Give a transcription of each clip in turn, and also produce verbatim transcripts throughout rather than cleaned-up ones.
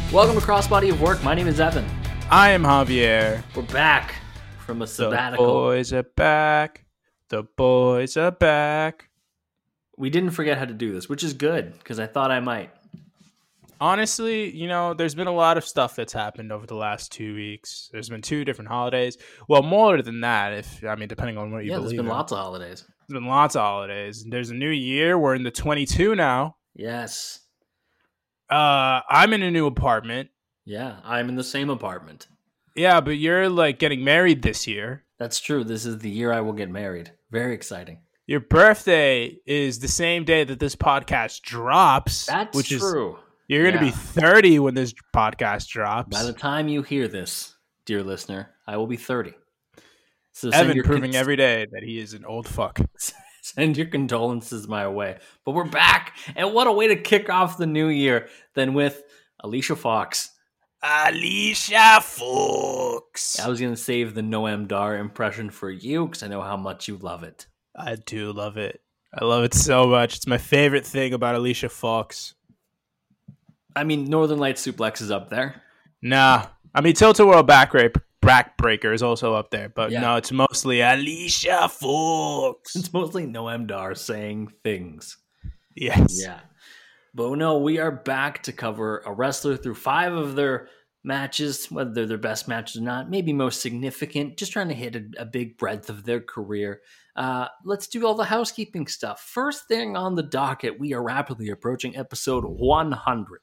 Welcome to Crossbody of Work. My name is Evan. I am Javier. We're back from a sabbatical. The boys are back. The boys are back. We didn't forget how to do this, which is good, because I thought I might. Honestly, you know, there's been a lot of stuff that's happened over the last two weeks. There's been two different holidays. Well, more than that, if I mean, depending on what you yeah, believe. Yeah, there's been in. lots of holidays. There's been lots of holidays. There's a new year. We're in the twenty-two now. Yes. Uh, I'm in a new apartment. Yeah, I'm in the same apartment. Yeah, but you're like getting married this year. That's true. This is the year I will get married. Very exciting. Your birthday is the same day that this podcast drops. That's which true. Is, you're going to yeah. be thirty when this podcast drops. By the time you hear this, dear listener, I will be thirty. So Evan proving con- every day that he is an old fuck. Send your condolences my way. But we're back. And what a way to kick off the new year than with Alicia Fox. Alicia Fox. I was going to save the Noam Dar impression for you because I know how much you love it. I do love it. I love it so much. It's my favorite thing about Alicia Fox. I mean, Northern Lights Suplex is up there. Nah. I mean, Tilt-A-Whirl Back Rape. Backbreaker is also up there, but yeah. no, it's mostly Alicia Fox. It's mostly Noam Dar saying things. Yes. Yeah. But no, we are back to cover a wrestler through five of their matches, whether they're their best matches or not, maybe most significant, just trying to hit a, a big breadth of their career. Uh, let's do all the housekeeping stuff. First thing on the docket, we are rapidly approaching episode one hundred.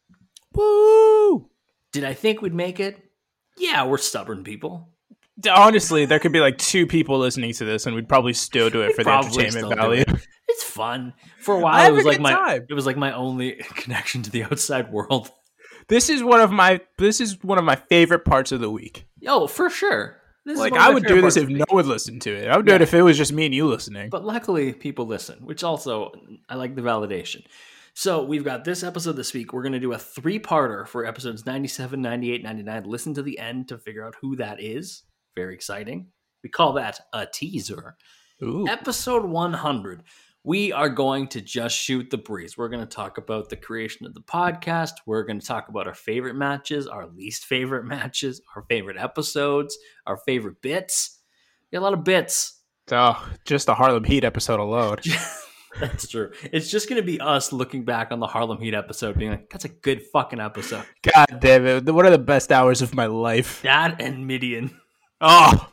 Woo! Did I think we'd make it? Yeah, we're stubborn people. Honestly, there could be like two people listening to this, and we'd probably still do it for the entertainment value. It. It's fun. For a while, it was like my time. it was like my only connection to the outside world. This is one of my this is one of my favorite parts of the week. Oh, for sure. This like I would do this if no one listened to it. I would do yeah. it if it was just me and you listening. But luckily, people listen, which also I like the validation. So we've got this episode this week. We're going to do a three-parter for episodes ninety-seven, ninety-eight, ninety-nine. Listen to the end to figure out who that is. Very exciting. We call that a teaser. Ooh. Episode one hundred. We are going to just shoot the breeze. We're going to talk about the creation of the podcast. We're going to talk about our favorite matches, our least favorite matches, our favorite episodes, our favorite bits. We got a lot of bits. Oh, just the Harlem Heat episode alone. That's true. It's just going to be us looking back on the Harlem Heat episode being like, that's a good fucking episode. God damn it. One of the best hours of my life. That and Midian. Oh.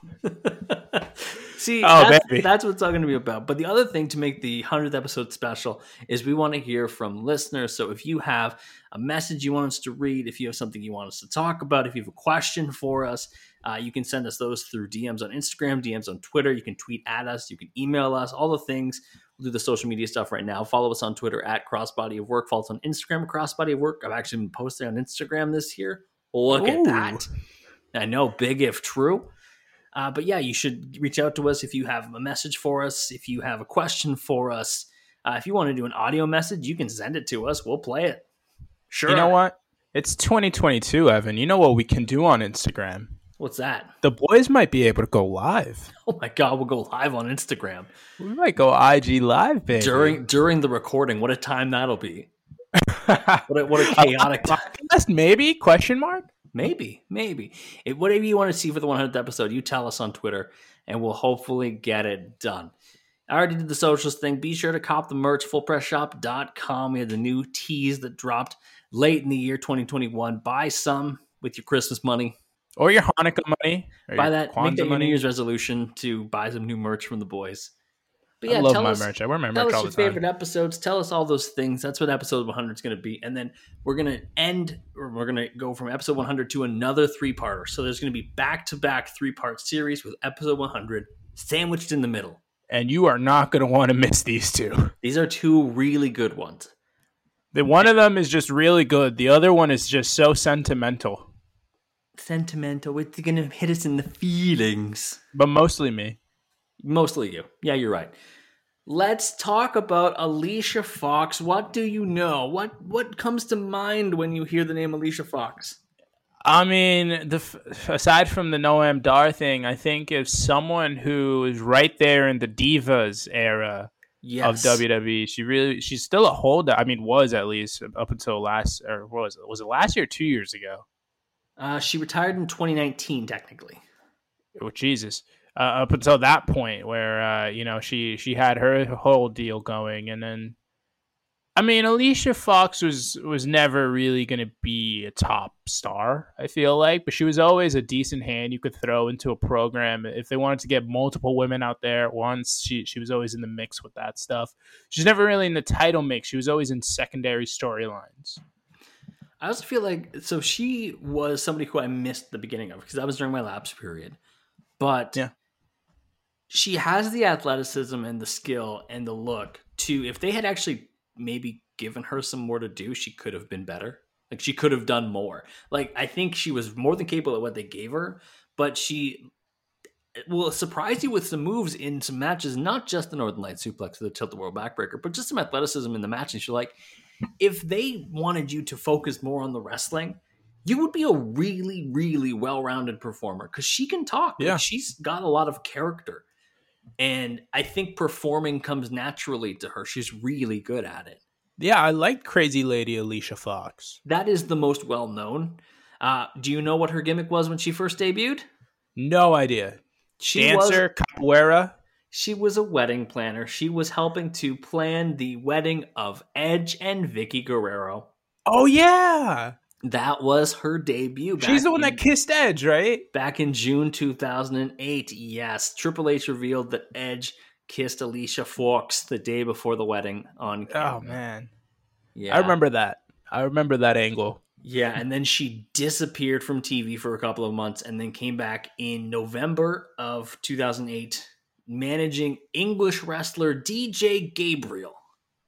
See, oh, that's, baby. that's what it's all going to be about. But the other thing to make the one hundredth episode special is we want to hear from listeners. So if you have a message you want us to read, if you have something you want us to talk about, if you have a question for us, uh, you can send us those through D Ms on Instagram, D Ms on Twitter. You can tweet at us. You can email us, all the things. We'll do the social media stuff right now. Follow us on Twitter at Crossbody of Work. Follow us on Instagram, Crossbody of Work. I've actually been posting on Instagram this year. Look Ooh. at that. I know, big if true. Uh, but yeah, you should reach out to us if you have a message for us, if you have a question for us. Uh, if you want to do an audio message, you can send it to us. We'll play it. Sure. You know what? It's twenty twenty-two, Evan. You know what we can do on Instagram? What's that? The boys might be able to go live. Oh my God, we'll go live on Instagram. We might go I G live, baby. During during the recording. What a time that'll be. what, a, what a chaotic time. Maybe? Question mark? Maybe, maybe. It, whatever you want to see for the one hundredth episode, you tell us on Twitter, and we'll hopefully get it done. I already did the socials thing. Be sure to cop the merch, full press shop dot com. We had the new tees that dropped late in the year twenty twenty-one. Buy some with your Christmas money. Or your Hanukkah money. Buy that. Kwanzaa make that your money. New Year's resolution to buy some new merch from the boys. But yeah, I love tell my us, merch. I wear my tell merch us all your the time. favorite episodes. Tell us all those things. That's what episode one hundred is going to be. And then we're going to end, or we're going to go from episode one hundred to another three-parter. So there's going to be back-to-back three-part series with episode one hundred sandwiched in the middle. And you are not going to want to miss these two. These are two really good ones. The one of them is just really good. The other one is just so sentimental. Sentimental. It's going to hit us in the feelings. But mostly me. Mostly you. Yeah, you're right. Let's talk about Alicia Fox. What do you know? What what comes to mind when you hear the name Alicia Fox? I mean, the aside from the Noam Dar thing, I think if someone who is right there in the Divas era, yes. of W W E. She really, she's still a holdout. I mean, was at least up until last, or what was it? Was it last year or two years ago? Uh, she retired in twenty nineteen, technically. Oh, Jesus. Uh, up until that point where, uh, you know, she, she had her whole deal going. And then, I mean, Alicia Fox was, was never really going to be a top star, I feel like. But she was always a decent hand you could throw into a program. If they wanted to get multiple women out there at once, she, she was always in the mix with that stuff. She's never really in the title mix. She was always in secondary storylines. I also feel like, so she was somebody who I missed the beginning of because that was during my lapse period. But yeah. she has the athleticism and the skill and the look to, if they had actually maybe given her some more to do, she could have been better. Like she could have done more. Like I think she was more than capable of what they gave her, but she will surprise you with some moves in some matches, not just the Northern Light suplex or the tilt-a-whirl backbreaker, but just some athleticism in the match. And she's like, if they wanted you to focus more on the wrestling, you would be a really, really well-rounded performer because she can talk. Yeah. Like, she's got a lot of character. And I think performing comes naturally to her. She's really good at it. Yeah, I like Crazy Lady Alicia Fox. That is the most well-known. Uh, do you know what her gimmick was when she first debuted? No idea. She Dancer, was, capoeira. She was a wedding planner. She was helping to plan the wedding of Edge and Vicky Guerrero. Oh, yeah. That was her debut. She's the one in, that kissed Edge, right? Back in June two thousand eight, yes. Triple H revealed that Edge kissed Alicia Fox the day before the wedding on camera. Oh, man. Yeah. I remember that. I remember that angle. Yeah, and then she disappeared from T V for a couple of months and then came back in November of two thousand eight, managing English wrestler D J Gabriel.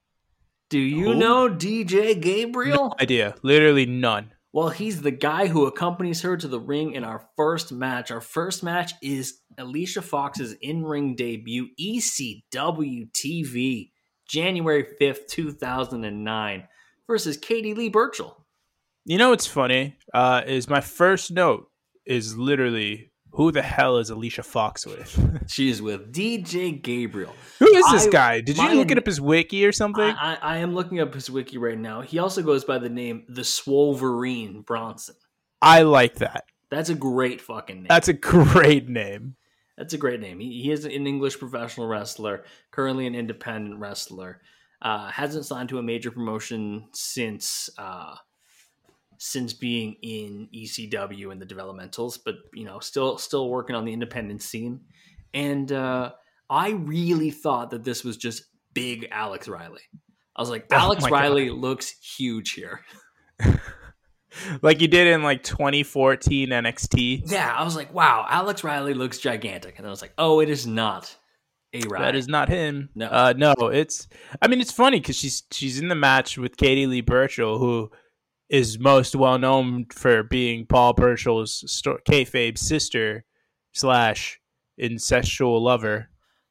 Do you Who? know D J Gabriel? No idea. Literally none. Well, he's the guy who accompanies her to the ring in our first match. Our first match is Alicia Fox's in-ring debut, E C W T V, January fifth, two thousand nine, versus Katie Lee Burchill. You know what's funny? Uh, is my first note is literally, who the hell is Alicia Fox with? She's with D J Gabriel. Who is this I, guy? Did you my, look it up his wiki or something? I, I, I am looking up his wiki right now. He also goes by the name The Swolverine Bronson. I like that. That's a great fucking name. That's a great name. That's a great name. He, he is an English professional wrestler, currently an independent wrestler. Uh, hasn't signed to a major promotion since uh, since being in E C W and the developmentals, but you know, still still working on the independent scene. And uh, I really thought that this was just big Alex Riley. I was like, Alex oh Riley God. looks huge here. Like you did in like twenty fourteen N X T. Yeah, I was like, wow, Alex Riley looks gigantic. And I was like, oh, it is not a Riley. That is not him. No. Uh, no, it's, I mean, it's funny because she's, she's in the match with Katie Lee Burchill, who is most well known for being Paul Burchill's sto- kayfabe sister slash incestual lover.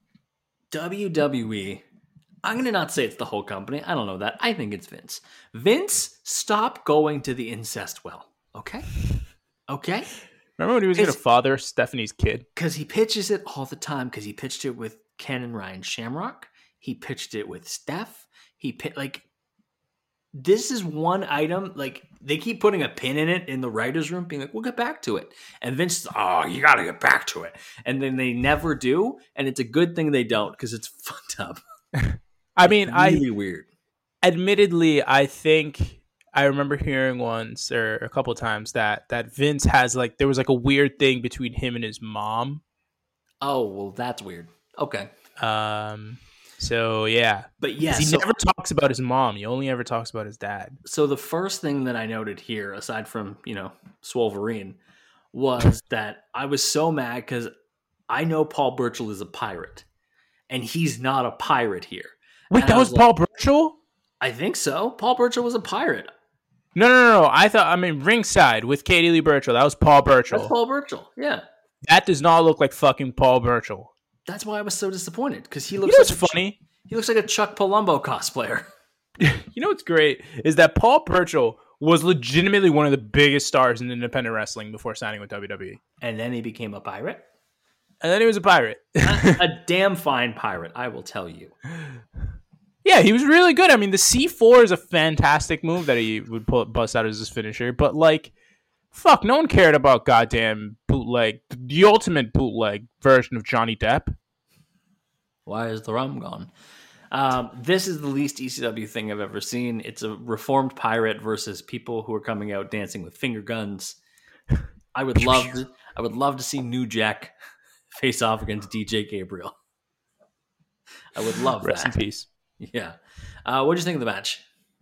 W W E, I'm going to not say it's the whole company. I don't know that. I think it's Vince. Vince, stop going to the incest well. Okay? Okay? Remember when he was going to It's- father Stephanie's kid? Because he pitches it all the time. Because he pitched it with Ken and Ryan Shamrock. He pitched it with Steph. He pit like this is one item. Like they keep putting a pin in it in the writers' room, being like, "We'll get back to it." And Vince, is, oh, you got to get back to it. And then they never do. And it's a good thing they don't because it's fucked up. I mean, Really I weird. admittedly, I think I remember hearing once or a couple of times that that Vince has like there was like a weird thing between him and his mom. Oh well, that's weird. Okay, Um. So yeah, but yeah, 'Cause he so, never talks about his mom. He only ever talks about his dad. so the first thing that I noted here, aside from you know Swolverine, was that I was so mad because I know Paul Burchill is a pirate, and he's not a pirate here. Wait, And that I was was Paul Burchill? I think so. Paul Burchill was a pirate. No, no, no, no. I thought I mean ringside with Katie Lee Burchill. That was Paul Burchill. That's Paul Burchill. Yeah, That does not look like fucking Paul Burchill. that's why I was so disappointed because he You looks. know like what's a Ch- funny? he looks like a Chuck Palumbo cosplayer. You know what's great is that Paul Burchill was legitimately one of the biggest stars in independent wrestling before signing with W W E. And then he became a pirate. And then he was a pirate. a, a damn fine pirate, I will tell you. Yeah, he was really good. I mean, the C four is a fantastic move that he would pull, bust out as his finisher. But, like, fuck, no one cared about goddamn bootleg, the ultimate bootleg version of Johnny Depp. Why is the rum gone? Um, this is the least E C W thing I've ever seen. It's a reformed pirate versus people who are coming out dancing with finger guns. I would love to, I would love to see New Jack face off against D J Gabriel. I would love Rest that. in peace. Yeah. Uh, what did you think of the match?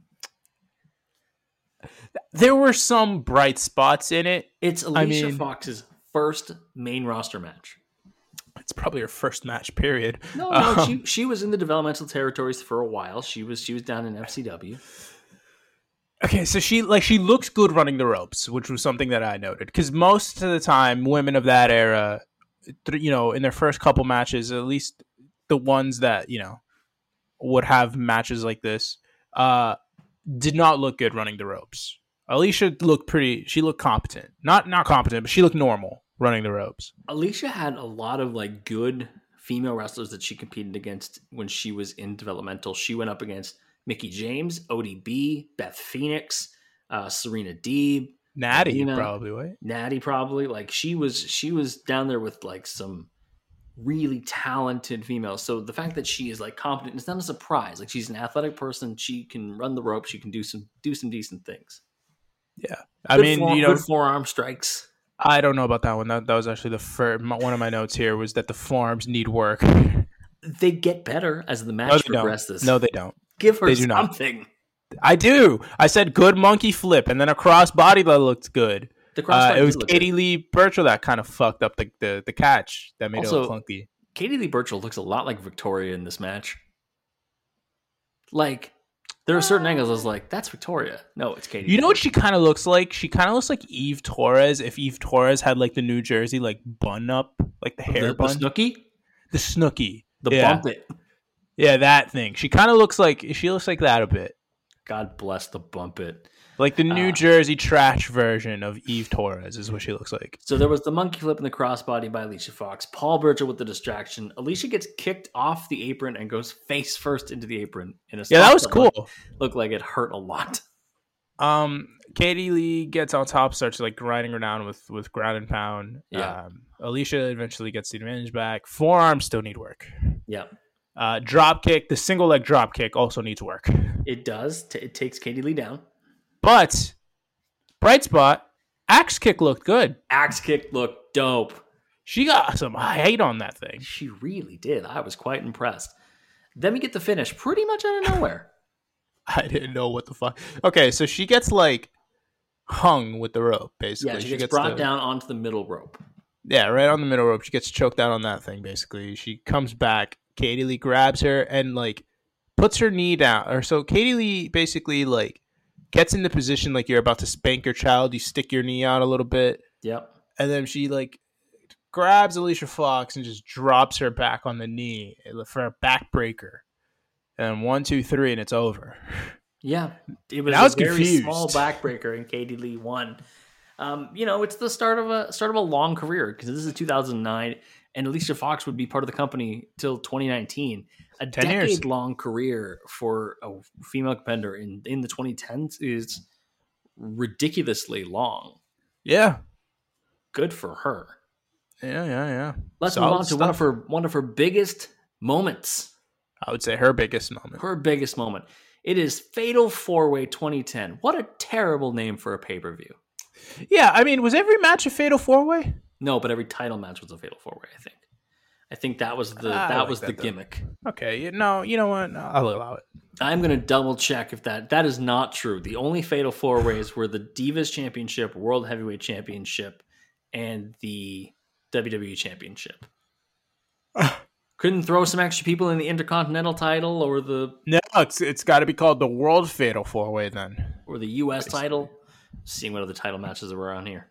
There were some bright spots in it. It's Alicia I mean, Fox's first main roster match. It's probably her first match, period. No, no, um, she she was in the developmental territories for a while. She was she was down in F C W. Okay, so she like she looks good running the ropes, which was something that I noted. Because most of the time, women of that era, you know, in their first couple matches, at least the ones that, you know, would have matches like this, uh, did not look good running the ropes. Alicia looked pretty, she looked competent. Not not competent, but she looked normal running the ropes. Alicia had a lot of like good female wrestlers that she competed against when she was in developmental. She went up against Mickie James, O D B, Beth Phoenix, uh, Serena Deeb, Natty Nina, probably, right? Natty probably. Like she was, she was down there with like some really talented females. So the fact that she is like competent, it's not a surprise. Like she's an athletic person. She can run the ropes. She can do some do some decent things. Yeah, I good mean, form, you know, good forearm strikes. I don't know about that one. That that was actually the first. One of my notes here was that the forearms need work. They get better as the match no, progresses. Don't. No, they don't. Give her they do something. Not. I do. I said good monkey flip, and then a cross body that looked good. The cross uh, it was Katie good. Lee Burchill that kind of fucked up the, the, the catch that made also, it look clunky. Katie Lee Burchill looks a lot like Victoria in this match. Like, there are certain uh, angles I was like, that's Victoria. No, it's Katie. You know what she kind of looks like? She kind of looks like Eve Torres if Eve Torres had like the New Jersey like bun up, like the hair the, bun. The Snooki? The Snooki. The yeah. bump it. Yeah, that thing. She kind of looks like, she looks like that a bit. God bless the bump it. Like the New uh, Jersey trash version of Eve Torres is what she looks like. So there was the monkey flip and the crossbody by Alicia Fox. Paul Burchill with the distraction. Alicia gets kicked off the apron and goes face first into the apron. In a yeah, that was cool. Looked, looked like it hurt a lot. Um, Katie Lee gets on top, starts like grinding her down with, with ground and pound. Yeah. Um, Alicia eventually gets the advantage back. Forearms still need work. Yeah. Uh, drop kick, the single leg drop kick also needs work. It does. T- it takes Katie Lee down. But bright spot, axe kick looked good. Axe kick looked dope. She got some height on that thing. She really did. I was quite impressed. Then we get the finish pretty much out of nowhere. I didn't know what the fuck. Okay, so she gets like hung with the rope, basically. Yeah, she, she gets, gets brought the, down onto the middle rope. Yeah, right on the middle rope. She gets choked out on that thing, basically. She comes back. Katie Lee grabs her and like puts her knee down. Or so Katie Lee basically like gets in the position like you're about to spank your child. You stick your knee out a little bit. Yep. And then she like grabs Alicia Fox and just drops her back on the knee for a backbreaker. And one, two, three, and it's over. Yeah. It was, I was a very confused. small backbreaker and Katie Lee won. Um, you know, it's the start of a start of a long career because this is two thousand nine and Alicia Fox would be part of the company till twenty nineteen. A decade-long career for a female competitor in, in the twenty tens is ridiculously long. Yeah. Good for her. Yeah, yeah, yeah. Let's Solid move on to stuff. one of her one of her biggest moments. I would say her biggest moment. Her biggest moment. It is Fatal four-Way twenty ten. What a terrible name for a pay-per-view. Yeah, I mean, was every match a Fatal four-Way? No, but every title match was a Fatal four-Way, I think. I think that was the I that like was that the though. gimmick. Okay, you know, you know what? I'll allow it. I'm going to double check if that that is not true. The only Fatal four-Ways were the Divas Championship, World Heavyweight Championship, and the W W E Championship. Couldn't throw some extra people in the Intercontinental title or the No, it's it's got to be called the World Fatal four-Way then. or the U S title. Seeing what other title matches are around here.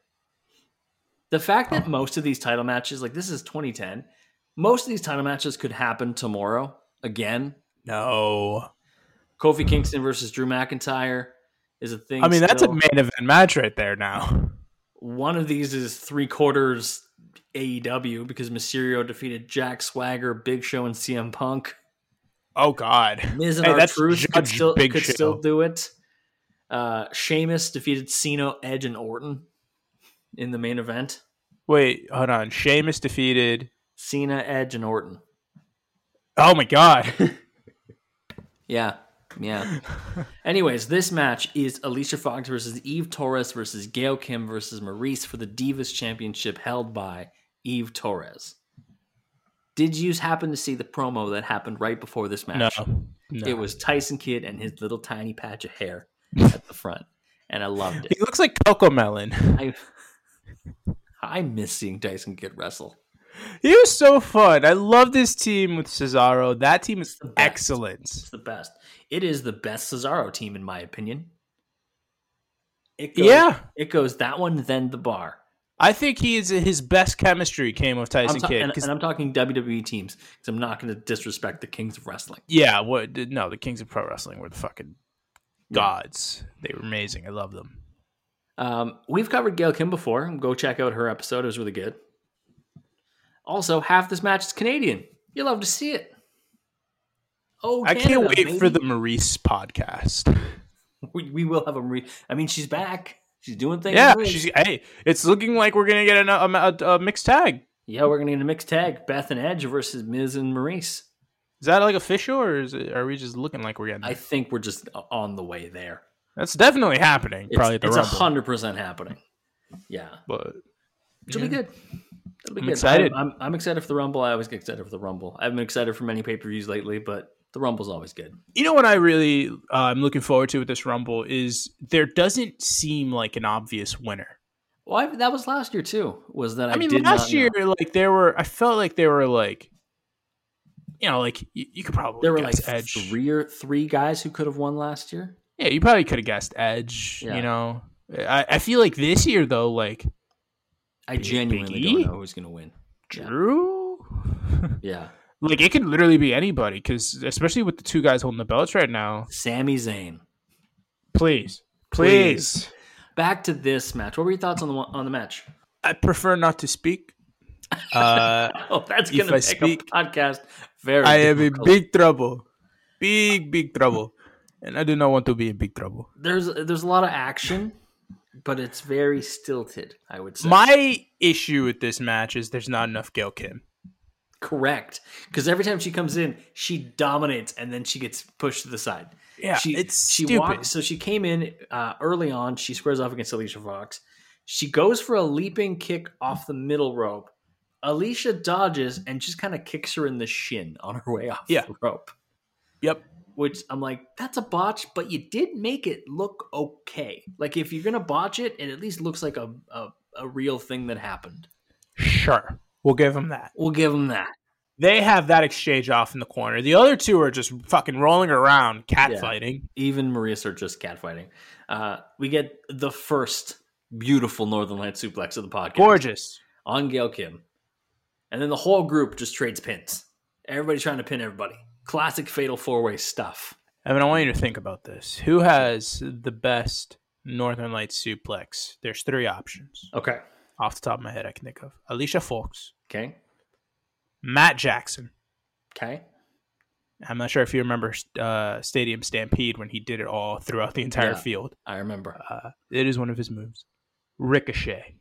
The fact that Oh. most of these title matches, like this is twenty ten, most of these title matches could happen tomorrow again. No. Kofi Kingston versus Drew McIntyre is a thing. I mean, that's a still. main event match right there now. One of these is three quarters A E W because Mysterio defeated Jack Swagger, Big Show, and C M Punk. Oh God, Miz and hey, R-Truth could still Big could Show. still do it. Uh, Sheamus defeated Cena, Edge, and Orton in the main event. Wait, hold on. Sheamus defeated Cena, Edge, and Orton. Oh my God. Yeah, yeah. Anyways, this match is Alicia Fox versus Eve Torres versus Gail Kim versus Maurice for the Divas Championship held by Eve Torres. Did you happen to see the promo that happened right before this match? No, no. It was Tyson Kidd and his little tiny patch of hair at the front, and I loved it. He looks like Coco Melon. I, I miss seeing Tyson Kidd wrestle. He was so fun. I love this team with Cesaro. That team is excellent. It's the best. It is the best Cesaro team, in my opinion. It goes, Yeah. It goes that one, then the Bar. I think he is his best chemistry came with Tyson I'm ta- Kidd. and, and I'm talking W W E teams because I'm not going to disrespect the Kings of Wrestling. Yeah, what? No, the Kings of Pro Wrestling were the fucking gods. They were amazing. I love them. Um, we've covered Gail Kim before. Go check out her episode. It was really good. Also, half this match is Canadian. You'll love to see it. Oh, I Canada, can't wait baby. for the Maurice podcast. We, we will have a Marie. I mean, she's back. She's doing things. Yeah, right. she's. Hey, it's looking like we're gonna get a, a, a mixed tag. Yeah, we're gonna get a mixed tag: Beth and Edge versus Miz and Maurice. Is that like official, or is it, are we just looking like we're getting? I think we're just on the way there. That's definitely happening. It's, Probably at the it's a Rumble. hundred percent happening. Yeah, But it'll yeah. be good. It'll be I'm good. excited. I'm, I'm, I'm excited for the Rumble. I always get excited for the Rumble. I haven't been excited for many pay per views lately, but the Rumble's always good. You know what I really uh, I'm looking forward to with this Rumble is there doesn't seem like an obvious winner. Well, I, that was last year too. Was that I, I mean, did last not year, know. like there were, I felt like there were like, you know, like you, you could probably there were guess like Edge. three or three guys who could have won last year. Yeah, you probably could have guessed Edge. Yeah. You know, I, I feel like this year though, like I genuinely Big E? don't know who's going to win. Yeah. Drew. Yeah, Like it could literally be anybody because especially with the two guys holding the belts right now. Sami Zayn. Please, Please. please. Back to this match. What were your thoughts on the on the match? I prefer not to speak. Uh, Oh, that's if going to I make speak, a podcast very I am in difficult. big trouble, big big trouble, and I do not want to be in big trouble. There's there's a lot of action, but it's very stilted, I would say. My issue with this match is there's not enough Gail Kim. Correct. Because every time she comes in, she dominates and then she gets pushed to the side. Yeah, she, it's she stupid. walks, so she came in uh, early on. She squares off against Alicia Fox. She goes for a leaping kick off the middle rope. Alicia dodges and just kind of kicks her in the shin on her way off Yeah. the rope. Yep. Which I'm like, that's a botch, but you did make it look okay. Like if you're gonna botch it, it at least looks like a a, a real thing that happened. Sure. We'll give them that. We'll give them that. They have that exchange off in the corner. The other two are just fucking rolling around, Yeah. catfighting. Even Maurice are just catfighting. Uh, we get the first beautiful Northern Light suplex of the podcast. Gorgeous. On Gail Kim. And then the whole group just trades pins. Everybody's trying to pin everybody. Classic Fatal four-way stuff. I mean, I want you to think about this. Who has the best Northern Lights suplex? There's three options. Okay. Off the top of my head, I can think of. Alicia Fox, Okay. Matt Jackson. Okay. I'm not sure if you remember uh, Stadium Stampede when he did it all throughout the entire Yeah. field. I remember. Uh, it is one of his moves. Ricochet.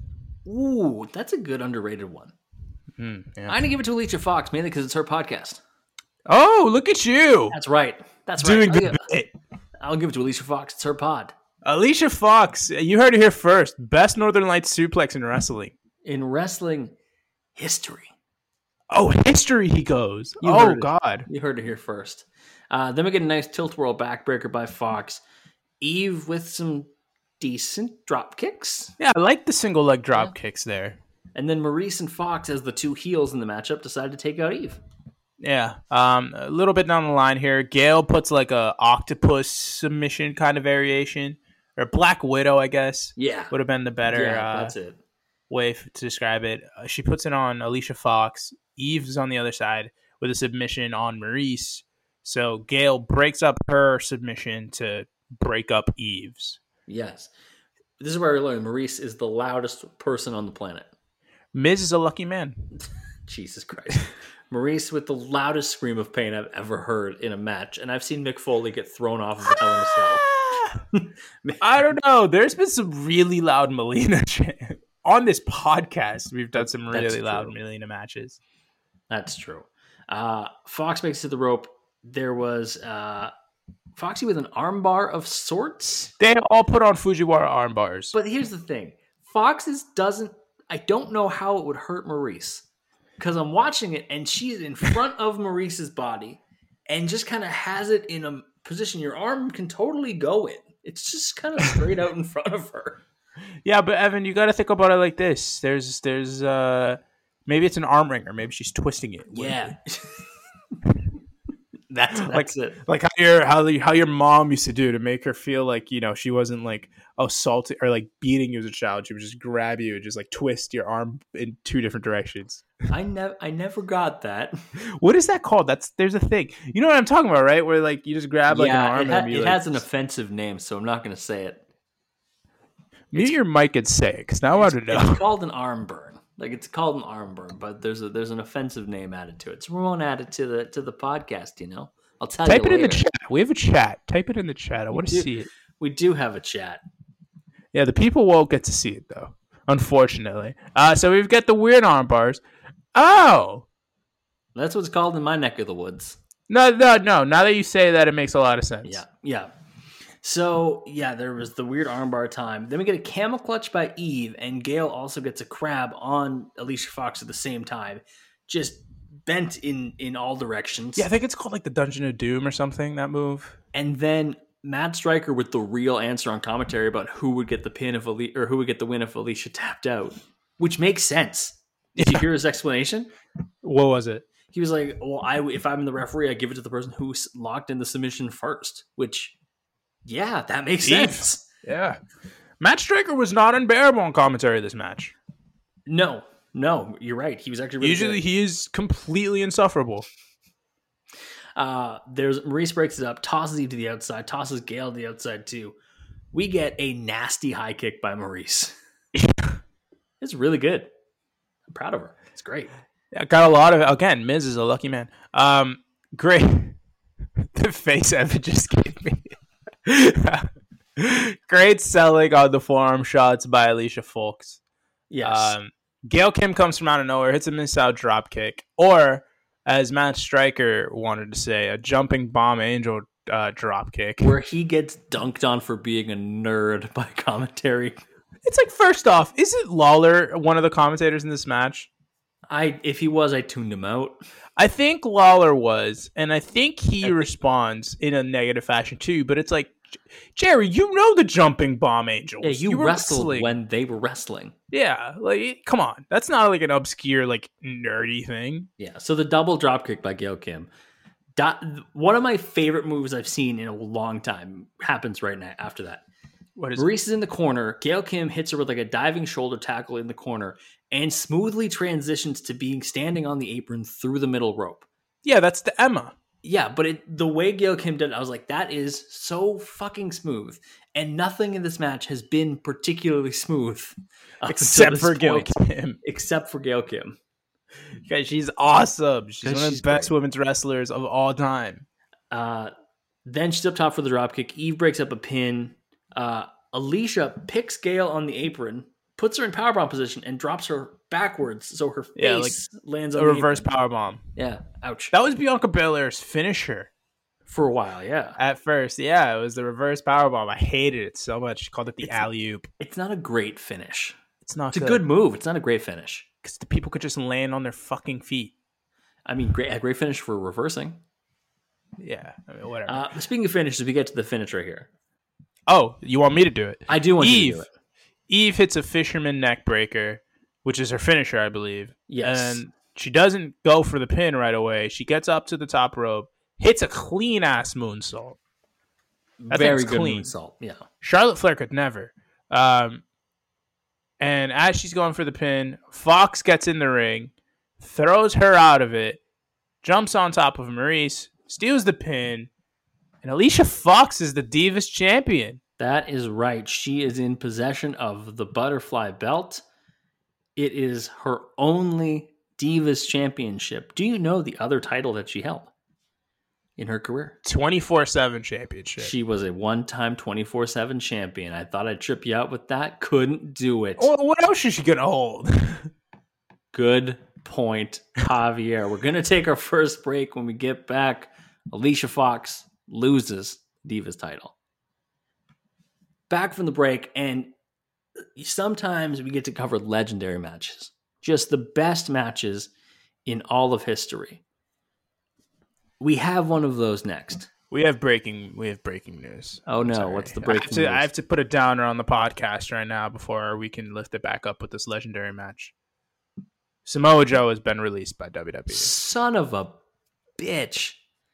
Ooh, that's a good underrated one. Mm, yeah. I'm going to give it to Alicia Fox, mainly because it's her podcast. Oh, look at you. That's right. That's Doing right. I'll good. give, I'll give it to Alicia Fox. It's her pod. Alicia Fox, you heard it here first. Best Northern Lights suplex in wrestling. In wrestling history. Oh, history he goes. You oh, heard it. God. You heard it here first. Uh, then we get a nice tilt whirl backbreaker by Fox. Eve with some decent drop kicks. Yeah, I like the single leg drop Yeah. kicks there. And then Maurice and Fox, as the two heels in the matchup, decide to take out Eve. Yeah. Um, a little bit down the line here. Gail puts like a octopus submission kind of variation. Or Black Widow, I guess. Yeah. Would have been the better yeah, uh, that's it. way f- to describe it. Uh, she puts it on Alicia Fox. Eve's on the other side with a submission on Maurice. So Gail breaks up her submission to break up Eve's. Yes. This is where I learned Maurice is the loudest person on the planet. Miz is a lucky man. Jesus Christ. Maurice with the loudest scream of pain I've ever heard in a match, and I've seen Mick Foley get thrown off of the Hell in a Cell. I don't know. There's been some really loud Melina on this podcast. We've done some really That's loud true. Melina matches. That's true. Uh, Fox makes it to the rope. There was uh, Foxy with an armbar of sorts. They all put on Fujiwara arm bars. But here's the thing. Fox's doesn't... I don't know how it would hurt Maurice. Because I'm watching it, and she's in front of Maurice's body and just kind of has it in a position your arm can totally go in. It's just kind of straight out in front of her. Yeah, but Evan, you got to think about it like this. There's, there's, uh, maybe it's an arm wringer. Maybe she's twisting it. Yeah. that's that's like, it. Like how your how the, how your mom used to do to make her feel like, you know, she wasn't like assaulting or like beating you as a child. She would just grab you and just like twist your arm in two different directions. I never I never got that. What is that called? That's there's a thing. You know what I'm talking about, right? Where like you just grab like yeah, an arm. it, ha- and you, it like, has an offensive name, so I'm not going to say it. Mute your mic and say it, because now I want to know. It's called an arm burn. Like it's called an arm burn, but there's a there's an offensive name added to it. So we won't add it to the to the podcast. You know, I'll tell Type you. it in the later. chat. We have a chat. Type it in the chat. I want to do. see it. We do have a chat. Yeah, the people won't get to see it though, unfortunately. Uh, so we've got the weird arm bars. Oh, That's what's called in my neck of the woods. no, no, no. Now that you say that, it makes a lot of sense. Yeah, yeah. So, yeah, there was the weird armbar time. Then we get a camel clutch by Eve, and Gail also gets a crab on Alicia Fox at the same time, just bent in, in all directions. Yeah, I think it's called like the Dungeon of Doom or something, that move. And then Matt Stryker with the real answer on commentary about who would get the pin if Ali- or who would get the win if Alicia tapped out, which makes sense. Did you hear his explanation? What was it? He was like, well, I, if I'm the referee, I give it to the person who locked in the submission first, which... yeah, that makes Eve. sense. Yeah. Matt Stryker was not unbearable on commentary this match. No, no, you're right. He was actually really Usually good. he is completely insufferable. Uh, there's Maurice breaks it up, tosses Eve to the outside, tosses Gail to the outside too. We get a nasty high kick by Maurice. It's really good. I'm proud of her. It's great. I got a lot of again. Miz is a lucky man. Um, great. The face Evan just gave me. Great selling on the forearm shots by Alicia Fox. Yes. Um, Gail Kim comes from out of nowhere, hits a miss-out drop kick, or as Matt Stryker wanted to say, a jumping bomb angel uh, drop kick. Where he gets dunked on for being a nerd by commentary. It's like, first off, isn't Lawler one of the commentators in this match? I if he was, I tuned him out. I think Lawler was, and I think he responds in a negative fashion too, but it's like, Jerry, you know the jumping bomb angels. Yeah, you, you were wrestled wrestling. when they were wrestling. Yeah, like, come on. That's not like an obscure, like, nerdy thing. Yeah, so the double dropkick by Gail Kim. Do- one of my favorite moves I've seen in a long time happens right now after that. What is Maurice is in the corner. Gail Kim hits her with like a diving shoulder tackle in the corner and smoothly transitions to being standing on the apron through the middle rope. Yeah, that's the Emma. Yeah, but it, the way Gail Kim did it, I was like, that is so fucking smooth. And nothing in this match has been particularly smooth. up Except until for this Gail point. Kim. Except for Gail Kim. Guys, she's awesome. She's 'Cause one of she's the best great. women's wrestlers of all time. Uh, then she's up top for the dropkick. Eve breaks up a pin. Uh, Alicia picks Gail on the apron, puts her in powerbomb position, and drops her backwards so her face Yeah, like lands on A the reverse apron. powerbomb. Yeah, ouch. That was Bianca Belair's finisher For a while, yeah. at first. Yeah, it was the reverse powerbomb. I hated it so much. She called it the It's- alley-oop. It's not a great finish. It's not It's a good move. It's not a great finish. because the people could just land on their fucking feet. I mean, great, a great finish for reversing. Yeah, I mean, whatever. Uh, speaking of finishes, we get to the finish right here. oh, you want me to do it? I do want you Eve. to do it. Eve hits a fisherman neck breaker, which is her finisher, I believe. Yes. And she doesn't go for the pin right away. She gets up to the top rope, hits a clean ass moonsault. That Very thing's good clean. moonsault. Yeah. Charlotte Flair could never. Um, and as she's going for the pin, Fox gets in the ring, throws her out of it, jumps on top of Maurice, steals the pin, and Alicia Fox is the Divas champion. That is right. She is in possession of the butterfly belt. It is her only Divas Championship. Do you know the other title that she held in her career? twenty-four seven championship. She was a one-time twenty-four seven champion. I thought I'd trip you out with that. Couldn't do it. Well, what else is she going to hold? Good point, Javier. We're going to take our first break. When we get back, Alicia Fox loses Divas title. Back from the break, and sometimes we get to cover legendary matches. Just the best matches in all of history. We have one of those next. We have breaking. We have breaking news. Oh no! Sorry. What's the breaking I have, to, news? I have to put a downer on the podcast right now before we can lift it back up with this legendary match. Samoa Joe has been released by W W E. Son of a bitch!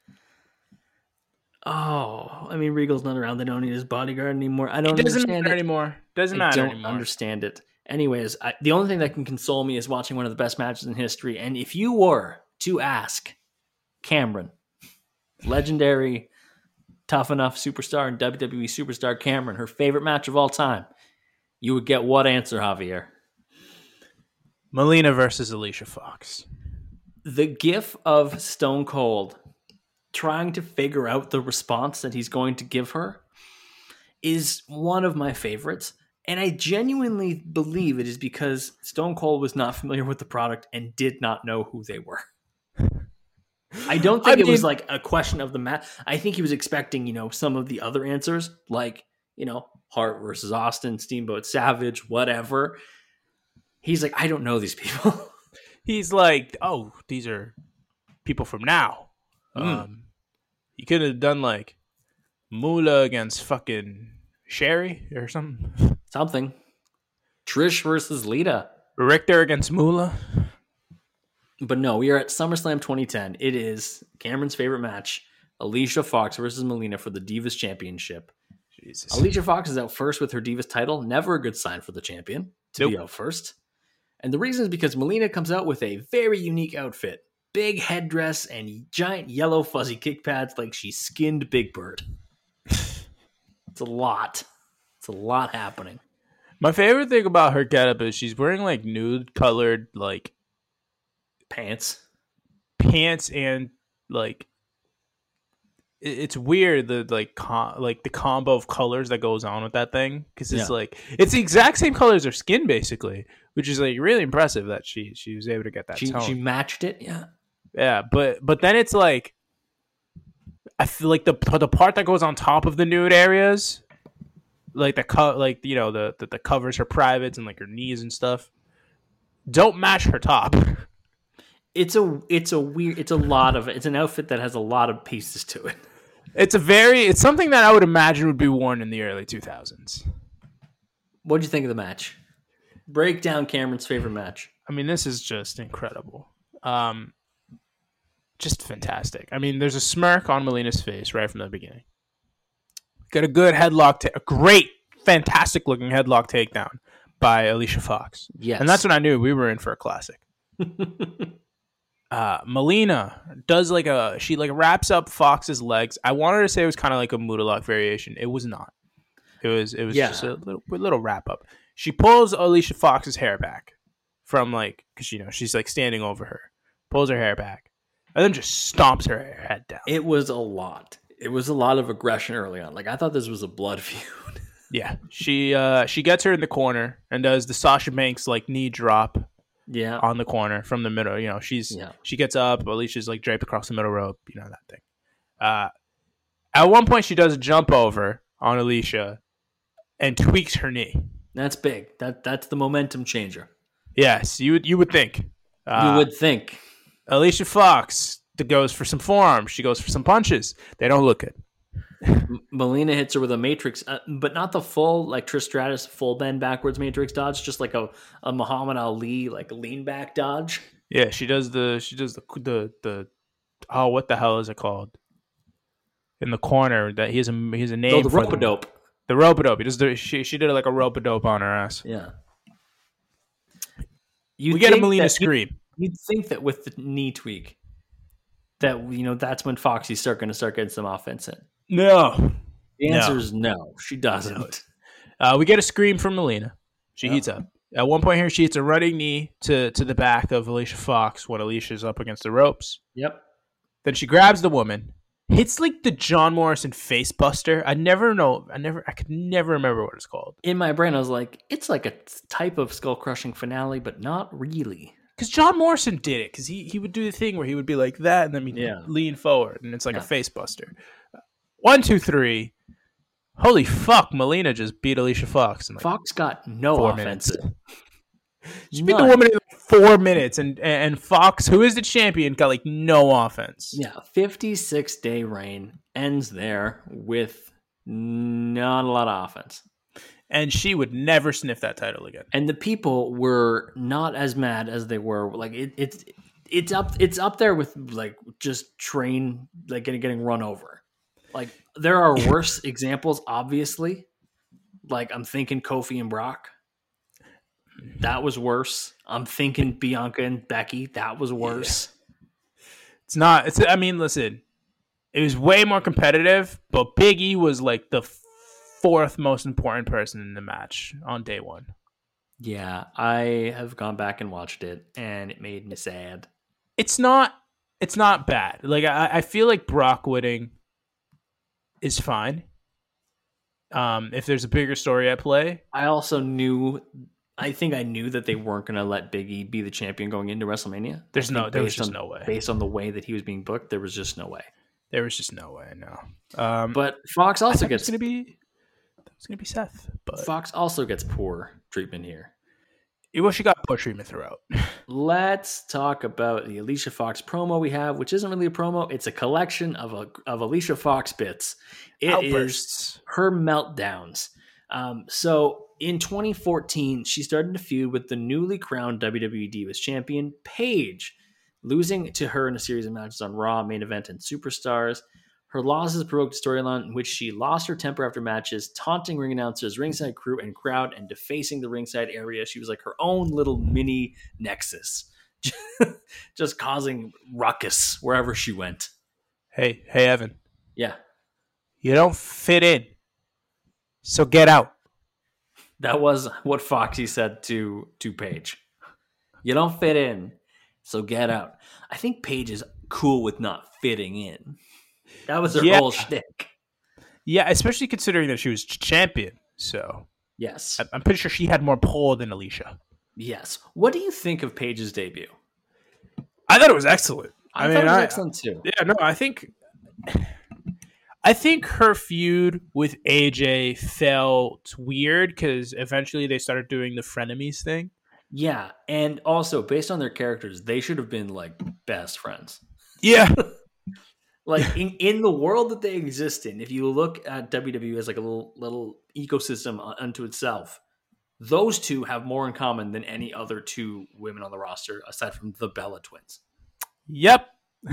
Oh, I mean, Regal's not around. They don't need his bodyguard anymore. I don't it doesn't understand matter it anymore. Doesn't I matter don't anymore. understand it. Anyways, I, the only thing that can console me is watching one of the best matches in history. And if you were to ask Cameron, legendary, tough enough superstar and W W E superstar Cameron, her favorite match of all time, you would get what answer, Javier? Melina versus Alicia Fox. The gif of Stone Cold trying to figure out the response that he's going to give her is one of my favorites. And I genuinely believe it is because Stone Cold was not familiar with the product and did not know who they were. I don't think I it mean, was like a question of the match. I think he was expecting, you know, some of the other answers, like, you know, Hart versus Austin, Steamboat Savage, whatever. He's like, I don't know these people. He's like, oh, these are people from now. Mm. Um, you could have done like Moolah against fucking Sherry or something. Something. Trish versus Lita. Richter against Moolah. But no, we are at SummerSlam twenty ten. It is Cameron's favorite match. Alicia Fox versus Melina for the Divas Championship. Jesus. Alicia Fox is out first with her Divas title. Never a good sign for the champion to nope. be out first. And the reason is because Melina comes out with a very unique outfit. Big headdress and giant yellow fuzzy kick pads like she skinned Big Bird. It's a lot. It's a lot happening. My favorite thing about her getup is she's wearing like nude colored like pants. Pants and like it's weird the like com- like the combo of colors that goes on with that thing because it's yeah. like it's the exact same color as her skin basically, which is like really impressive that she she was able to get that she, tone. She matched it, yeah, yeah. But but then it's like I feel like the the part that goes on top of the nude areas, like the co- like you know the, the the covers her privates and like her knees and stuff, don't match her top. It's a it's a weird it's a lot of it's an outfit that has a lot of pieces to it. It's a very it's something that I would imagine would be worn in the early two thousands. What did you think of the match? Break down Cameron's favorite match. I mean, this is just incredible. Um, just fantastic. I mean, there's a smirk on Melina's face right from the beginning. Got a good headlock, ta- a great, fantastic looking headlock takedown by Alicia Fox. Yes, and that's when I knew we were in for a classic. Uh, Melina does like a she like wraps up Fox's legs. I wanted to say it was kind of like a Moodalock variation. It was not. It was it was yeah. just a little a little wrap up. She pulls Alicia Fox's hair back from like because you know she's like standing over her, pulls her hair back, and then just stomps her head down. It was a lot. It was a lot of aggression early on. Like I thought this was a blood feud. Yeah, she uh, she gets her in the corner and does the Sasha Banks like knee drop. Yeah, on the corner from the middle. You know, she's yeah. she gets up. Alicia's like draped across the middle rope. You know that thing. Uh, at one point, she does a jump over on Alicia and tweaks her knee. That's big. That that's the momentum changer. Yes, you would you would think. Uh, you would think. Alicia Fox goes for some forearms. She goes for some punches. They don't look good. Melina hits her with a matrix, uh, but not the full like Trish Stratus full bend backwards matrix dodge, just like a, a Muhammad Ali like lean back dodge. Yeah, she does the she does the the the oh what the hell is it called? In the corner that he has a he has a name. Oh, the for rope-a-dope. The rope-a-dope. He does the, she she did like a rope-a-dope on her ass. Yeah. You'd we get a Melina scream. You'd, you'd think that with the knee tweak, that you know that's when Foxy's start going to start getting some offense in. No. The answer no. is no. She doesn't. Uh, we get a scream from Melina. She yeah. heats up. At one point here, she hits a running knee to, to the back of Alicia Fox when Alicia's up against the ropes. Yep. Then she grabs the woman, hits like the John Morrison face buster. I never know. I never. I could never remember what it's called. In my brain, I was like, it's like a type of skull crushing finale, but not really. Because John Morrison did it. Because he, he would do the thing where he would be like that, and then he'd Yeah. lean forward, and it's like Yeah. a face buster. One, two, three. Holy fuck! Melina just beat Alicia Fox in like Fox got no four offensive. minutes. She beat the None. woman in like four minutes, and and Fox, who is the champion, got like no offense. Yeah, fifty-six day reign ends there with not a lot of offense. And she would never sniff that title again. And the people were not as mad as they were. Like it, it's it's up it's up there with like just train like getting getting run over. Like there are worse examples, obviously. Like I'm thinking Kofi and Brock. That was worse. I'm thinking Bianca and Becky. That was worse. Yeah. It's not. It's. I mean, listen. It was way more competitive, but Big E was like the fourth most important person in the match on day one. Yeah, I have gone back and watched it, and it made me sad. It's not. It's not bad. Like I, I feel like Brock winning is fine. Um, if there's a bigger story at play, I also knew. I think I knew that they weren't going to let Big E be the champion going into WrestleMania. there's no. There was based just on, no way. Based on the way that he was being booked, there was just no way. There was just no way. No. Um, But Fox I also thought it was gets gonna be. It was gonna be Seth, but Fox also gets poor treatment here. well, she got poor treatment throughout. Let's talk about the Alicia Fox promo we have, which isn't really a promo. It's a collection of a, of Alicia Fox bits. It is Outbursts. her meltdowns. Um, so in twenty fourteen, she started to feud with the newly crowned W W E Divas champion, Paige, losing to her in a series of matches on Raw, Main Event, and Superstars. Her losses provoked a storyline in which she lost her temper after matches, taunting ring announcers, ringside crew, and crowd, and defacing the ringside area. She was like her own little mini Nexus, just causing ruckus wherever she went. Hey, hey, Evan. Yeah, You don't fit in, so get out. that was what Foxy said to to Paige. You don't fit in, so get out. I think Paige is cool with not fitting in. That was her Yeah. whole shtick. Yeah, especially considering that she was champion. So Yes. I- I'm pretty sure she had more pull than Alicia. Yes. What do you think of Paige's debut? I thought it was excellent. I, I, mean, thought it was I, excellent too. yeah, no, I think, I think her feud with A J felt weird because eventually they started doing the frenemies thing. Yeah, and also based on their characters, they should have been like best friends. Yeah, Like in, in the world that they exist in, if you look at W W E as like a little little ecosystem unto itself, those two have more in common than any other two women on the roster aside from the Bella twins. yep.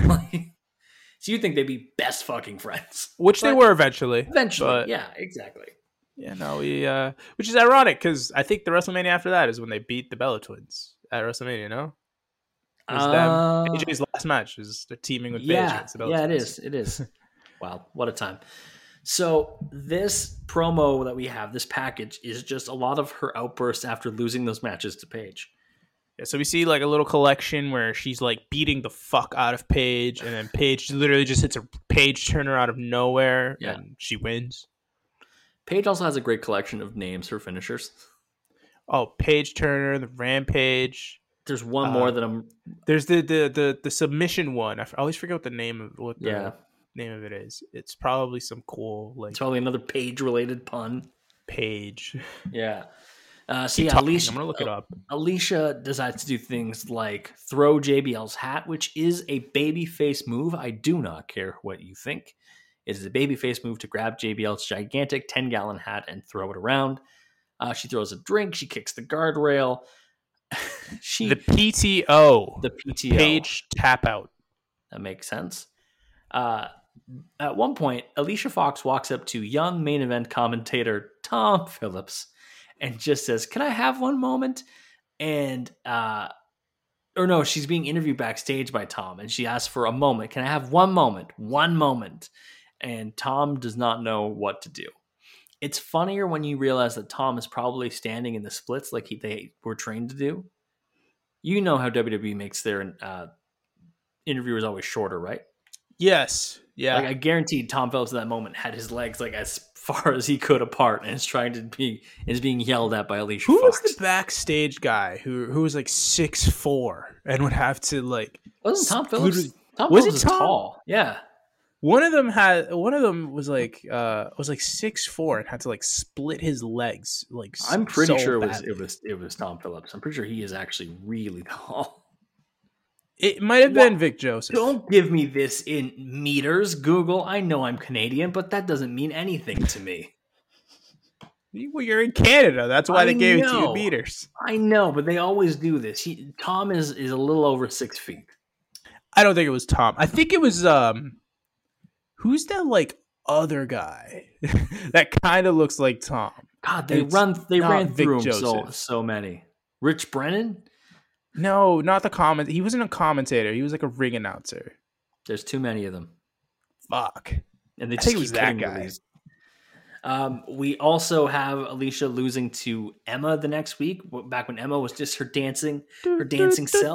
So you think they'd be best fucking friends? Which they But were eventually. eventually. but- Yeah, exactly. Yeah, no, we, uh, which is ironic because I think the WrestleMania after that is when they beat the Bella Twins at WrestleMania. No, it was Uh, them. A J's last match is they're teaming with Paige yeah, against the Bella yeah, it Twins. is. It is. Wow, what a time. So this promo that we have, this package, is just a lot of her outbursts after losing those matches to Paige. Yeah, so we see like a little collection where she's like beating the fuck out of Paige, and then Paige literally just hits a Paige turner out of nowhere, Yeah. and she wins. Paige also has a great collection of names for finishers. Oh, Paige Turner, the Rampage. There's one Uh, more that I'm. There's the the the, the submission one. I, f- I always forget what the name of what the Yeah, name of it is. It's probably some cool like it's probably another Paige-related pun. Page. Yeah. Uh, so Keep yeah, talking, Alicia. I'm gonna look it up. Alicia decides to do things like throw J B L's hat, which is a babyface move. I do not care what you think. It is a babyface move to grab J B L's gigantic ten-gallon hat and throw it around. Uh, she throws a drink. She kicks the guardrail. she The P T O. the P T O. Page tap out. That makes sense. Uh, at one point, Alicia Fox walks up to young main event commentator Tom Phillips and just says, "Can I have one moment?" And, uh, or no, she's being interviewed backstage by Tom, and she asks for a moment. "Can I have one moment? One moment?" And Tom does not know what to do. It's funnier when you realize that Tom is probably standing in the splits like he, they were trained to do. You know how W W E makes their uh, interviewers always shorter, right? Yes. Yeah. Like I guaranteed Tom Phillips at that moment had his legs like as far as he could apart and is trying to be is being yelled at by Alicia Who Fox. was the backstage guy who who was like six four and would have to like Wasn't Tom Phillips? Tom was Phillips it Tom? is tall. Yeah. One of them had one of them was like uh was like six four and had to like split his legs like I'm pretty so sure it was badly. it was it was Tom Phillips. I'm pretty sure he is actually really tall. It might have been Vic Joseph. Don't give me this in meters, Google. I know I'm Canadian, but that doesn't mean anything to me. Well, you're in Canada. That's why I they gave know. it to you meters. I know, but they always do this. He, Tom is is a little over six feet. I don't think it was Tom. I think it was um who's that like other guy that kind of looks like Tom? God, they It's run they not ran Vic through him so Joseph. so many. Rich Brennan? No, not the comment. He wasn't a commentator. He was like a ring announcer. There's too many of them. Fuck. And they I just think it keep was that getting guy. released. Um, we also have Alicia losing to Emma the next week. Back when Emma was just her dancing, her dancing self.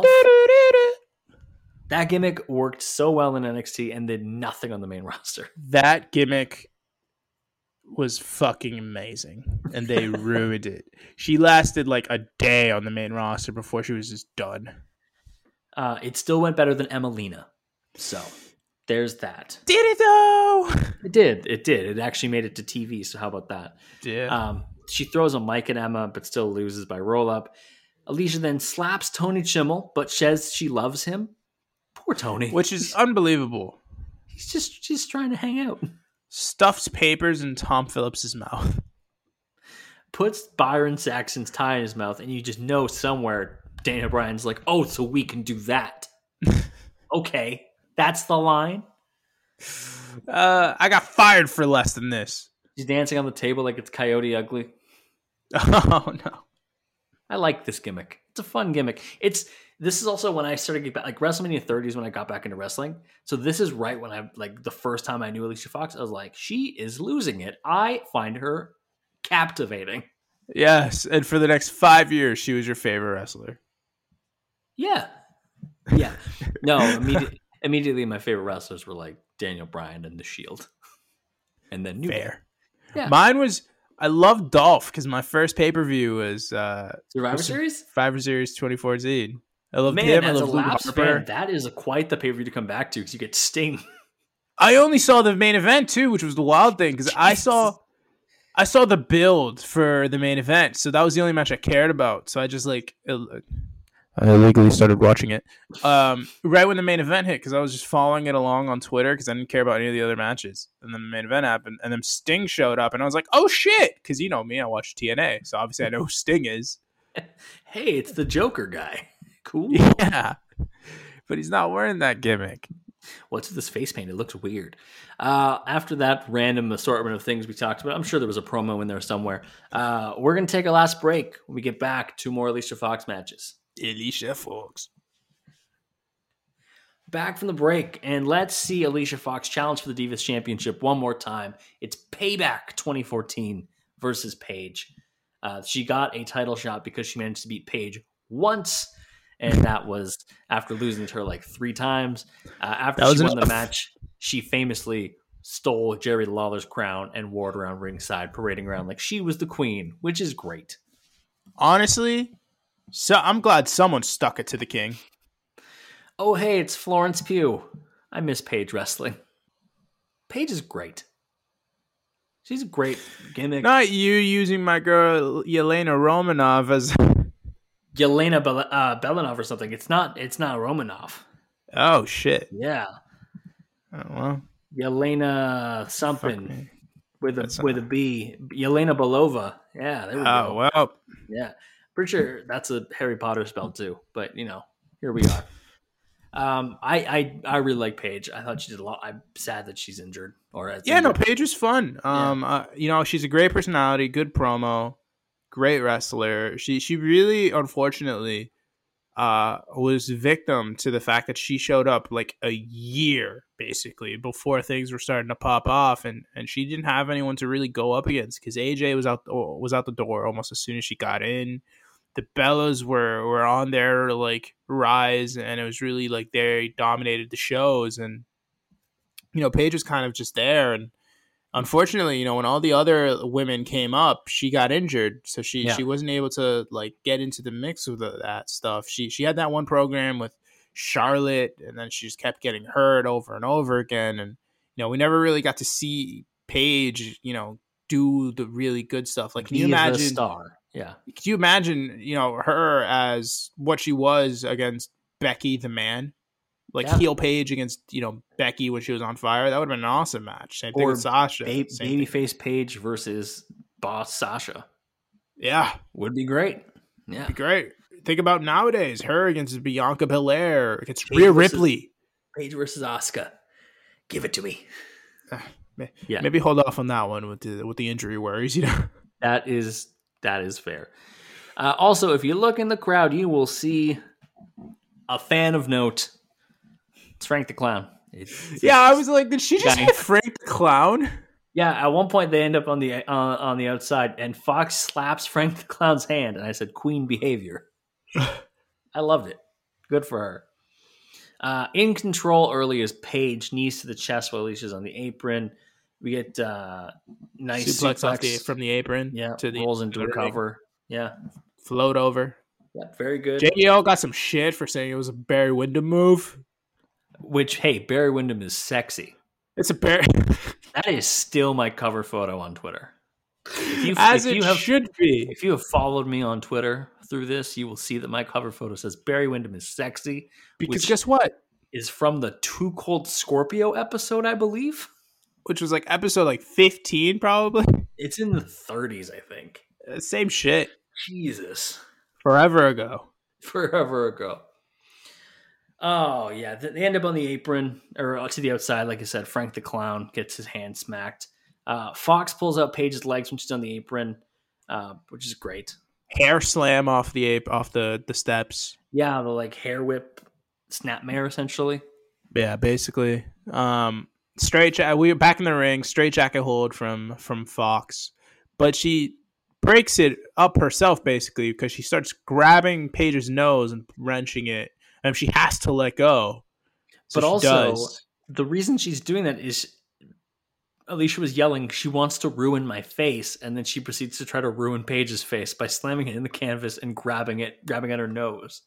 That gimmick worked so well in N X T and did nothing on the main roster. That gimmick was fucking amazing, and they ruined it. She lasted like a day on the main roster before she was just done. Uh, it still went better than Emelina. So there's that. Did it though? It did. It did. It actually made it to T V. So how about that? Yeah. Um, she throws a mic at Emma, but still loses by roll up. Alicia then slaps Tony Chimmel, but says she loves him. Poor Tony. Which is unbelievable. He's just just trying to hang out. Stuffs papers in Tom Phillips's mouth. Puts Byron Saxon's tie in his mouth, and you just know somewhere Daniel Bryan's like, oh, so we can do that. Okay, that's the line. Uh, I got fired for less than this. He's dancing on the table like it's Coyote Ugly. Oh no. I like this gimmick. It's a fun gimmick. It's this is also when I started getting back, like WrestleMania thirty is when I got back into wrestling. So this is right when I like the first time I knew Alicia Fox. I was like, she is losing it. I find her captivating. Yes, and for the next five years, she was your favorite wrestler. Yeah, yeah. No, immediately, immediately my favorite wrestlers were like Daniel Bryan and The Shield, and then New Day. Fair. Yeah. Mine was I love Dolph because my first pay per view was uh, Survivor was Series. Survivor Series twenty fourteen. I love Man, him. I as a love Luke Laps Harper. fan, that is a quite the pay per view to come back to because you get Sting. I only saw the main event too, which was the wild thing because I saw, I saw the build for the main event, so that was the only match I cared about. So I just like, I illegally started watching it um, right when the main event hit because I was just following it along on Twitter because I didn't care about any of the other matches. And then the main event happened, and then Sting showed up, and I was like, "Oh shit!" Because you know me, I watch T N A, so obviously I know who Sting is. Hey, it's the Joker guy. Cool. Yeah, but he's not wearing that gimmick. What's this face paint? It looks weird. Uh, after that random assortment of things we talked about, I'm sure there was a promo in there somewhere. Uh, we're going to take a last break. When we get back, two more Alicia Fox matches. Alicia Fox. Back from the break, and let's see Alicia Fox challenge for the Divas Championship one more time. It's Payback twenty fourteen versus Paige. Uh, she got a title shot because she managed to beat Paige once, and that was after losing to her like three times. Uh, after That was she won enough. the match, she famously stole Jerry Lawler's crown and wore it around ringside, parading around like she was the queen, which is great. Honestly, so I'm glad someone stuck it to the king. Oh, hey, it's Florence Pugh. I miss Paige wrestling. Paige is great. She's a great gimmick. Not you using my girl Yelena Romanov as. Yelena Bel- uh, Belanov or something. It's not. It's not Romanov. Oh shit. Yeah, Oh, well, Yelena fuck something me. with a That's with a B. Yelena Belova. Yeah, there we Oh go. well. Yeah, pretty sure that's a Harry Potter spell too. But you know, here we are. Um, I, I I really like Paige. I thought she did a lot. I'm sad that she's injured. Or as Yeah, no, injured. Paige was fun. Um, uh, you know, she's a great personality, good promo, great wrestler. She she really, unfortunately, uh, was victim to the fact that she showed up like a year basically before things were starting to pop off, and, and she didn't have anyone to really go up against because A J was out was out the door almost as soon as she got in. The Bellas were, were on their like rise, and it was really like they dominated the shows, and you know Paige was kind of just there, and unfortunately, you know, when all the other women came up, she got injured, so she, yeah. she wasn't able to like get into the mix of the, that stuff. She she had that one program with Charlotte, and then she just kept getting hurt over and over again, and you know we never really got to see Paige, you know, do the really good stuff. Like, can you imagine? Star. Yeah. Can you imagine, you know, her as what she was against Becky the Man? Like yeah. heel Paige against, you know, Becky when she was on fire. That would have been an awesome match. Same or thing with Sasha. Ba- Babyface Paige versus Boss Sasha. Yeah. Would be great. Yeah. Would be great. Think about nowadays. Her against Bianca Belair. Against Paige Rhea versus, Ripley. Paige versus Asuka. Give it to me. Uh, yeah. Maybe hold off on that one with the with the injury worries, you know. That is that is fair. Uh, also, if you look in the crowd, you will see a fan of note. It's Frank the Clown. It's, yeah, I was like, did she just hit Frank the Clown? Yeah, at one point they end up on the uh, on the outside, and Fox slaps Frank the Clown's hand, and I said, "Queen behavior." I loved it. Good for her. Uh, in control early is Paige, knees to the chest while Alicia's on the apron. We get uh, nice suplex, suplex. Off the, from the apron. Yeah, to the rolls into a cover. Yeah, float over. Yeah, very good. J B L got some shit for saying it was a Barry Windham move. Which, hey, Barry Windham is sexy. It's a Barry. That is still my cover photo on Twitter. If you, As if it you have, should be. If you have followed me on Twitter through this, you will see that my cover photo says Barry Windham is sexy. Because guess what? Is from the Too Cold Scorpio episode, I believe. Which was like episode like fifteen, probably. It's in the thirties, I think. Uh, same shit. Jesus. Forever ago. Forever ago. Oh, yeah. They end up on the apron, or to the outside, like I said. Frank the Clown gets his hand smacked. Uh, Fox pulls out Paige's legs when she's on the apron, uh, which is great. Hair slam off the ape, off the, the steps. Yeah, the like hair whip snapmare, essentially. Yeah, basically. Um, straight jacket. We were back in the ring. Straight jacket hold from from Fox, but she breaks it up herself basically because she starts grabbing Paige's nose and wrenching it, and she has to let go. So but also, does. The reason she's doing that is Alicia was yelling, "She wants to ruin my face," and then she proceeds to try to ruin Paige's face by slamming it in the canvas and grabbing it, grabbing at her nose.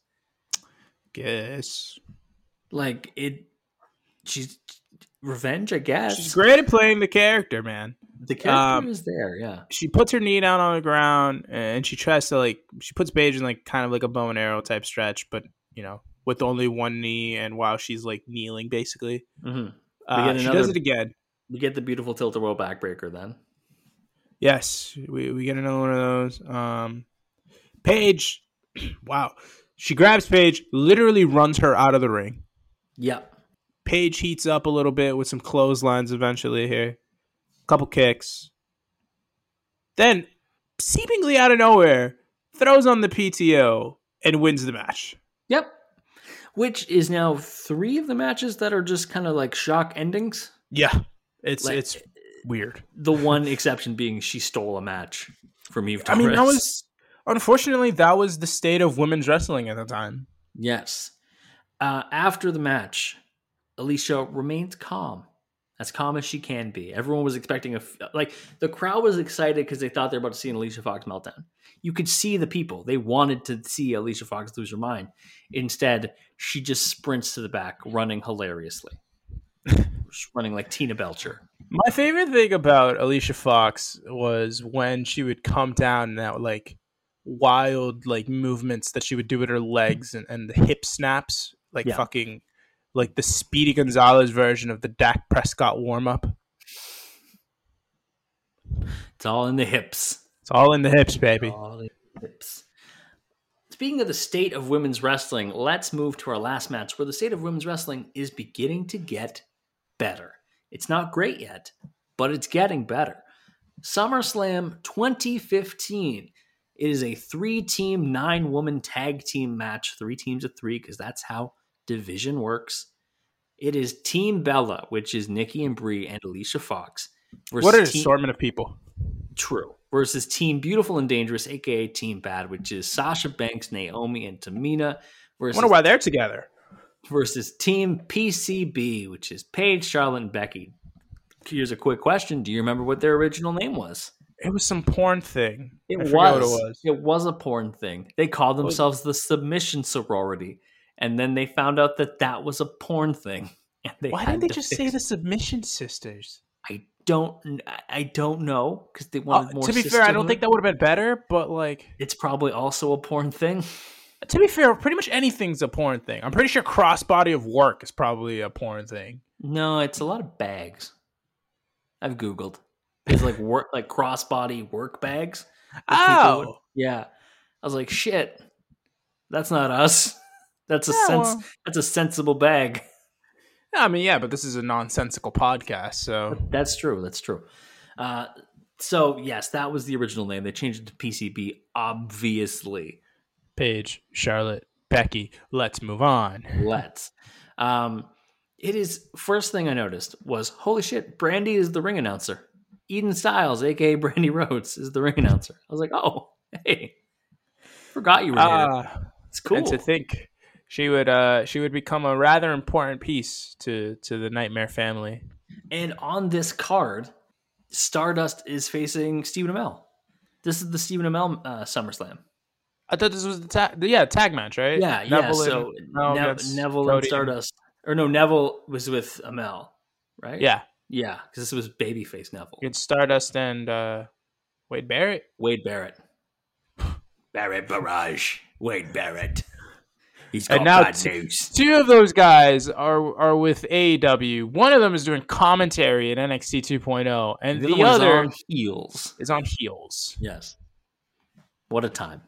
Guess like it. She's revenge, I guess. She's great at playing the character, man. The character um, is there, yeah. She puts her knee down on the ground and she tries to like she puts Paige in like kind of like a bow and arrow type stretch, but you know, with only one knee and while she's like kneeling, basically. Mm-hmm. Uh, another, she does it again. We get the beautiful tilt-a-whirl backbreaker then. Yes, we we get another one of those. Um, Paige, wow. She grabs Paige, literally runs her out of the ring. Yep. Paige heats up a little bit with some clotheslines eventually here. Couple kicks. Then, seemingly out of nowhere, throws on the P T O and wins the match. Yep. Which is now three of the matches that are just kind of like shock endings. Yeah. It's like, it's weird. The one exception being she stole a match from Eve Torres. I mean, that was... Unfortunately, that was the state of women's wrestling at the time. Yes. Uh, after the match, Alicia remained calm. As calm as she can be. Everyone was expecting a... Like, the crowd was excited because they thought they were about to see an Alicia Fox meltdown. You could see the people. They wanted to see Alicia Fox lose her mind. Instead, she just sprints to the back, running hilariously. Running like Tina Belcher. My favorite thing about Alicia Fox was when she would come down and that, like, wild, like, movements that she would do with her legs and, and the hip snaps. Like, yeah. fucking... Like the Speedy Gonzalez version of the Dak Prescott warm-up. It's all in the hips. It's all in the hips, baby. It's all in the hips. Speaking of the state of women's wrestling, let's move to our last match where the state of women's wrestling is beginning to get better. It's not great yet, but it's getting better. SummerSlam twenty fifteen It is a three-team, nine-woman tag team match. Three teams of three, because that's how division works. It is Team Bella, which is Nikki and Brie and Alicia Fox. What an team, assortment of people. True. Versus Team Beautiful and Dangerous, a k a. Team Bad, which is Sasha Banks, Naomi, and Tamina. Versus, I wonder why they're together. Versus Team P C B, which is Paige, Charlotte, and Becky. Here's a quick question. Do you remember what their original name was? It was some porn thing. It I was. what it was. It was a porn thing. They called themselves the Submission Sorority. And then they found out that that was a porn thing. And they Why didn't they just say the Submission Sisters? I don't I don't know, because they wanted uh, more To be sisterhood. fair, I don't think that would have been better, but like... It's probably also a porn thing. To be fair, pretty much anything's a porn thing. I'm pretty sure crossbody of work is probably a porn thing. No, it's a lot of bags. I've Googled. It's like work, like crossbody work bags. Oh! Would, yeah. I was like, shit, that's not us. That's a Yeah, sense. well. That's a sensible bag. I mean, yeah, but this is a nonsensical podcast, so... That's true. That's true. Uh, so, yes, that was the original name. They changed it to P C B, obviously. Paige, Charlotte, Becky, let's move on. Let's. Um, it is, first thing I noticed was, holy shit, Brandy is the ring announcer. Eden Styles, a k a. Brandy Rhodes, is the ring announcer. I was like, oh, hey, forgot you were here. Uh, It's cool. And to think she would uh, she would become a rather important piece to, to the Nightmare family. And on this card, Stardust is facing Stephen Amell. This is the Stephen Amell uh, SummerSlam. I thought this was the tag, yeah, tag match, right? Yeah, Neville yeah. So and, no, Nev- that's Neville Cody and Stardust, or no, Neville was with Amell, right? Yeah, yeah, because this was babyface Neville. it's Stardust and uh, Wade Barrett. Wade Barrett. Barrett Barrage. Wade Barrett. He's got And now bad t- news. two of those guys are are with A E W. One of them is doing commentary in N X T two point oh, and The the, other one is other on heels. is on heels. Yes. What a time.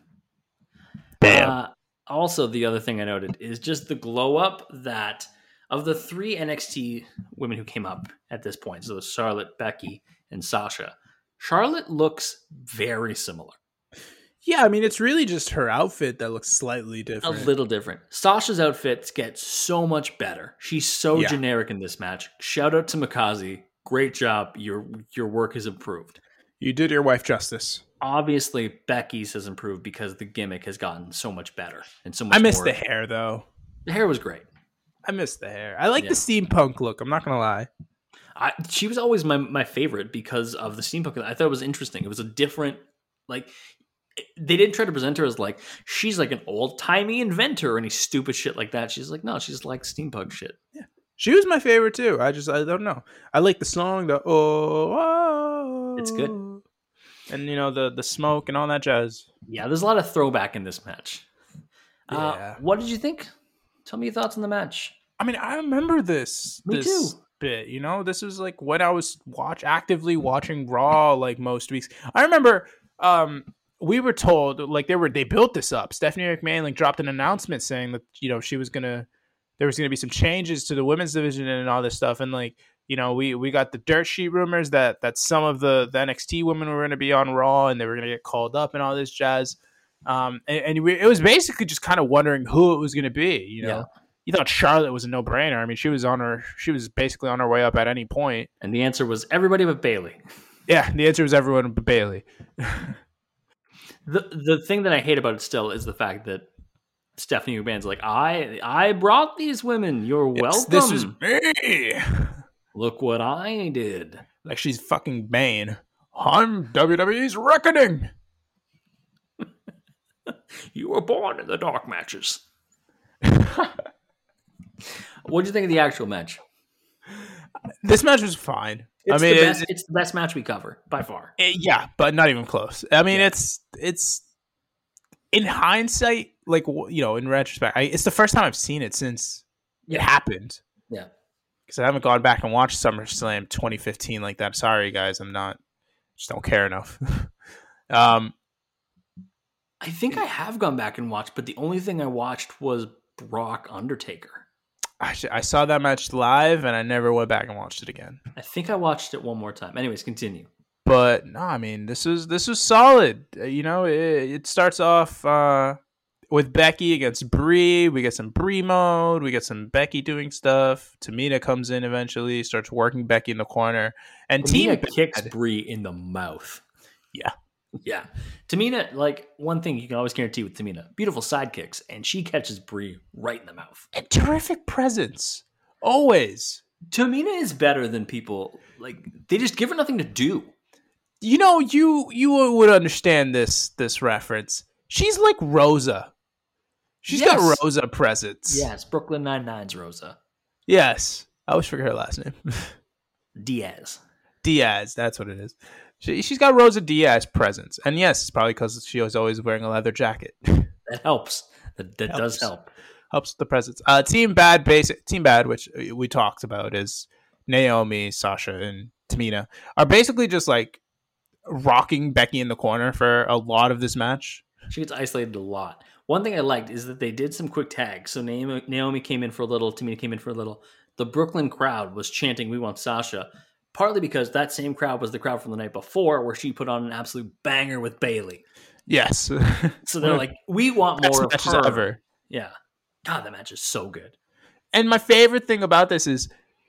Damn. Uh, also, the other thing I noted is just the glow up that of the three N X T women who came up at this point, so Charlotte, Becky, and Sasha, Charlotte looks very similar. Yeah, I mean, it's really just her outfit that looks slightly different. A little different. Sasha's outfits get so much better. She's so Yeah. generic in this match. Shout out to Mikaze. Great job. Your your work has improved. You did your wife justice. Obviously, Becky's has improved because the gimmick has gotten so much better and so much I miss more. the hair, though. The hair was great. I miss the hair. I like Yeah. the steampunk look. I'm not going to lie. I, she was always my, my favorite because of the steampunk. I thought it was interesting. It was a different, like, they didn't try to present her as like, she's like an old timey inventor or any stupid shit like that. She's like, no, she's like steampunk shit. Yeah. She was my favorite, too. I just, I don't know. I like the song, the oh, oh. It's good. And, you know, the, the smoke and all that jazz. Yeah, there's a lot of throwback in this match. Yeah. Uh, what did you think? Tell me your thoughts on the match. I mean, I remember this. Me this too. Bit, you know, this was like when I was watch actively watching Raw, like most weeks. I remember, um, we were told like they were they built this up. Stephanie McMahon like dropped an announcement saying that you know she was gonna there was gonna be some changes to the women's division and all this stuff, and like you know we we got the dirt sheet rumors that that some of the the N X T women were gonna be on Raw and they were gonna get called up and all this jazz. Um, and, and we, it was basically just kind of wondering who it was gonna be, you know. Yeah. You thought Charlotte was a no-brainer. I mean, she was on her. She was basically on her way up at any point. And the answer was everybody but Bayley. Yeah, the answer was everyone but Bayley. The the thing that I hate about it still is the fact that Stephanie McMahon's like, I I brought these women. You're Yes, welcome. this is me. Look what I did. Like she's fucking Bane. I'm W W E's reckoning. You were born in the dark matches. What do you think of the actual match? This match was fine. It's I mean, the it- best, it's the best match we cover by far. it- yeah, but not even close. I mean, Yeah. it's it's in hindsight, like you know, in retrospect, I, it's the first time I've seen it since it Yeah. happened. Yeah. Because I haven't gone back and watched SummerSlam twenty fifteen like that. Sorry, guys, I'm not. Just don't care enough. um, I think I have gone back and watched, but the only thing I watched was Brock Undertaker. I, sh- I saw that match live, and I never went back and watched it again. I think I watched it one more time. Anyways, continue. But no, I mean this is this is solid. Uh, You know, it, it starts off uh, with Becky against Brie. We get some Brie mode. We get some Becky doing stuff. Tamina comes in eventually, starts working Becky in the corner, and Tamina Team kicks Bad. Brie in the mouth. Yeah, Yeah. Tamina, like, one thing you can always guarantee with Tamina, beautiful sidekicks, and she catches Brie right in the mouth. and terrific presence always. Tamina is better than people, like, they just give her nothing to do. You know, you you would understand this this reference. She's like Rosa. She's Yes. got Rosa presence. Yes, Brooklyn Nine-Nine's Rosa. Yes. I always forget her last name. Diaz. Diaz, that's what it is. She, she's got Rosa Diaz presence. And yes, it's probably because she was always wearing a leather jacket. That helps. That, that does Helps. help. Helps with the presence. Uh, Team Bad, basic Team Bad, which we talked about, is Naomi, Sasha, and Tamina, are basically just like rocking Becky in the corner for a lot of this match. She gets isolated a lot. One thing I liked is that they did some quick tags. So Naomi, Naomi came in for a little, Tamina came in for a little. The Brooklyn crowd was chanting, "We want Sasha," partly because that same crowd was the crowd from the night before where she put on an absolute banger with Bailey. Yes. So they're like, we want Best more of matches her. ever. Yeah. God, that match is so good. And my favorite thing about this is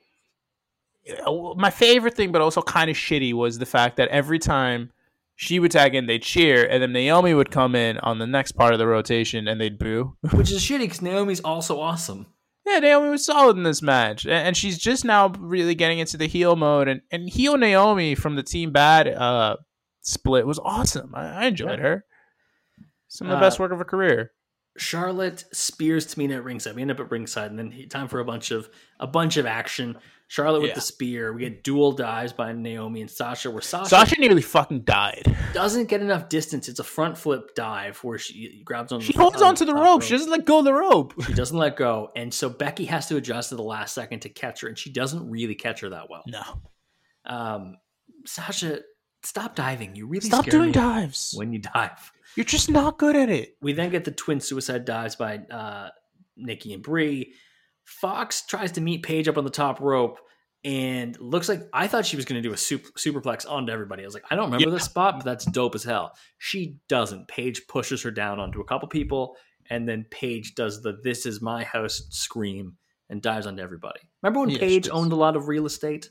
my favorite thing, but also kind of shitty, was the fact that every time she would tag in, they'd cheer, and then Naomi would come in on the next part of the rotation and they'd boo. Which is shitty because Naomi's also awesome. Yeah, Naomi was solid in this match, and she's just now really getting into the heel mode. And, and heel Naomi from the Team Bad uh, split was awesome. I, I enjoyed Yeah. her. Some of the Uh, best work of her career. Charlotte spears Tamina at ringside. We end up at ringside, and then he- time for a bunch of a bunch of action. Charlotte with Yeah. the spear. We get dual dives by Naomi and Sasha, where Sasha, Sasha nearly fucking died. doesn't get enough distance. It's a front flip dive where she grabs on. She the, holds on onto the top rope. She doesn't let go of the rope. She doesn't let go, and so Becky has to adjust at the last second to catch her, and she doesn't really catch her that well. No. Um, Sasha, stop diving. You really Stop scare doing me dives. when you dive. You're just not good at it. We then get the twin suicide dives by uh, Nikki and Brie. Fox tries to meet Paige up on the top rope, and looks like I thought she was going to do a super, superplex onto everybody. I was like, I don't remember Yeah. this spot, but that's dope as hell. She doesn't. Paige pushes her down onto a couple people, and then Paige does the "This is my house" scream and dives onto everybody. Remember when Yeah, she Paige does. owned a lot of real estate?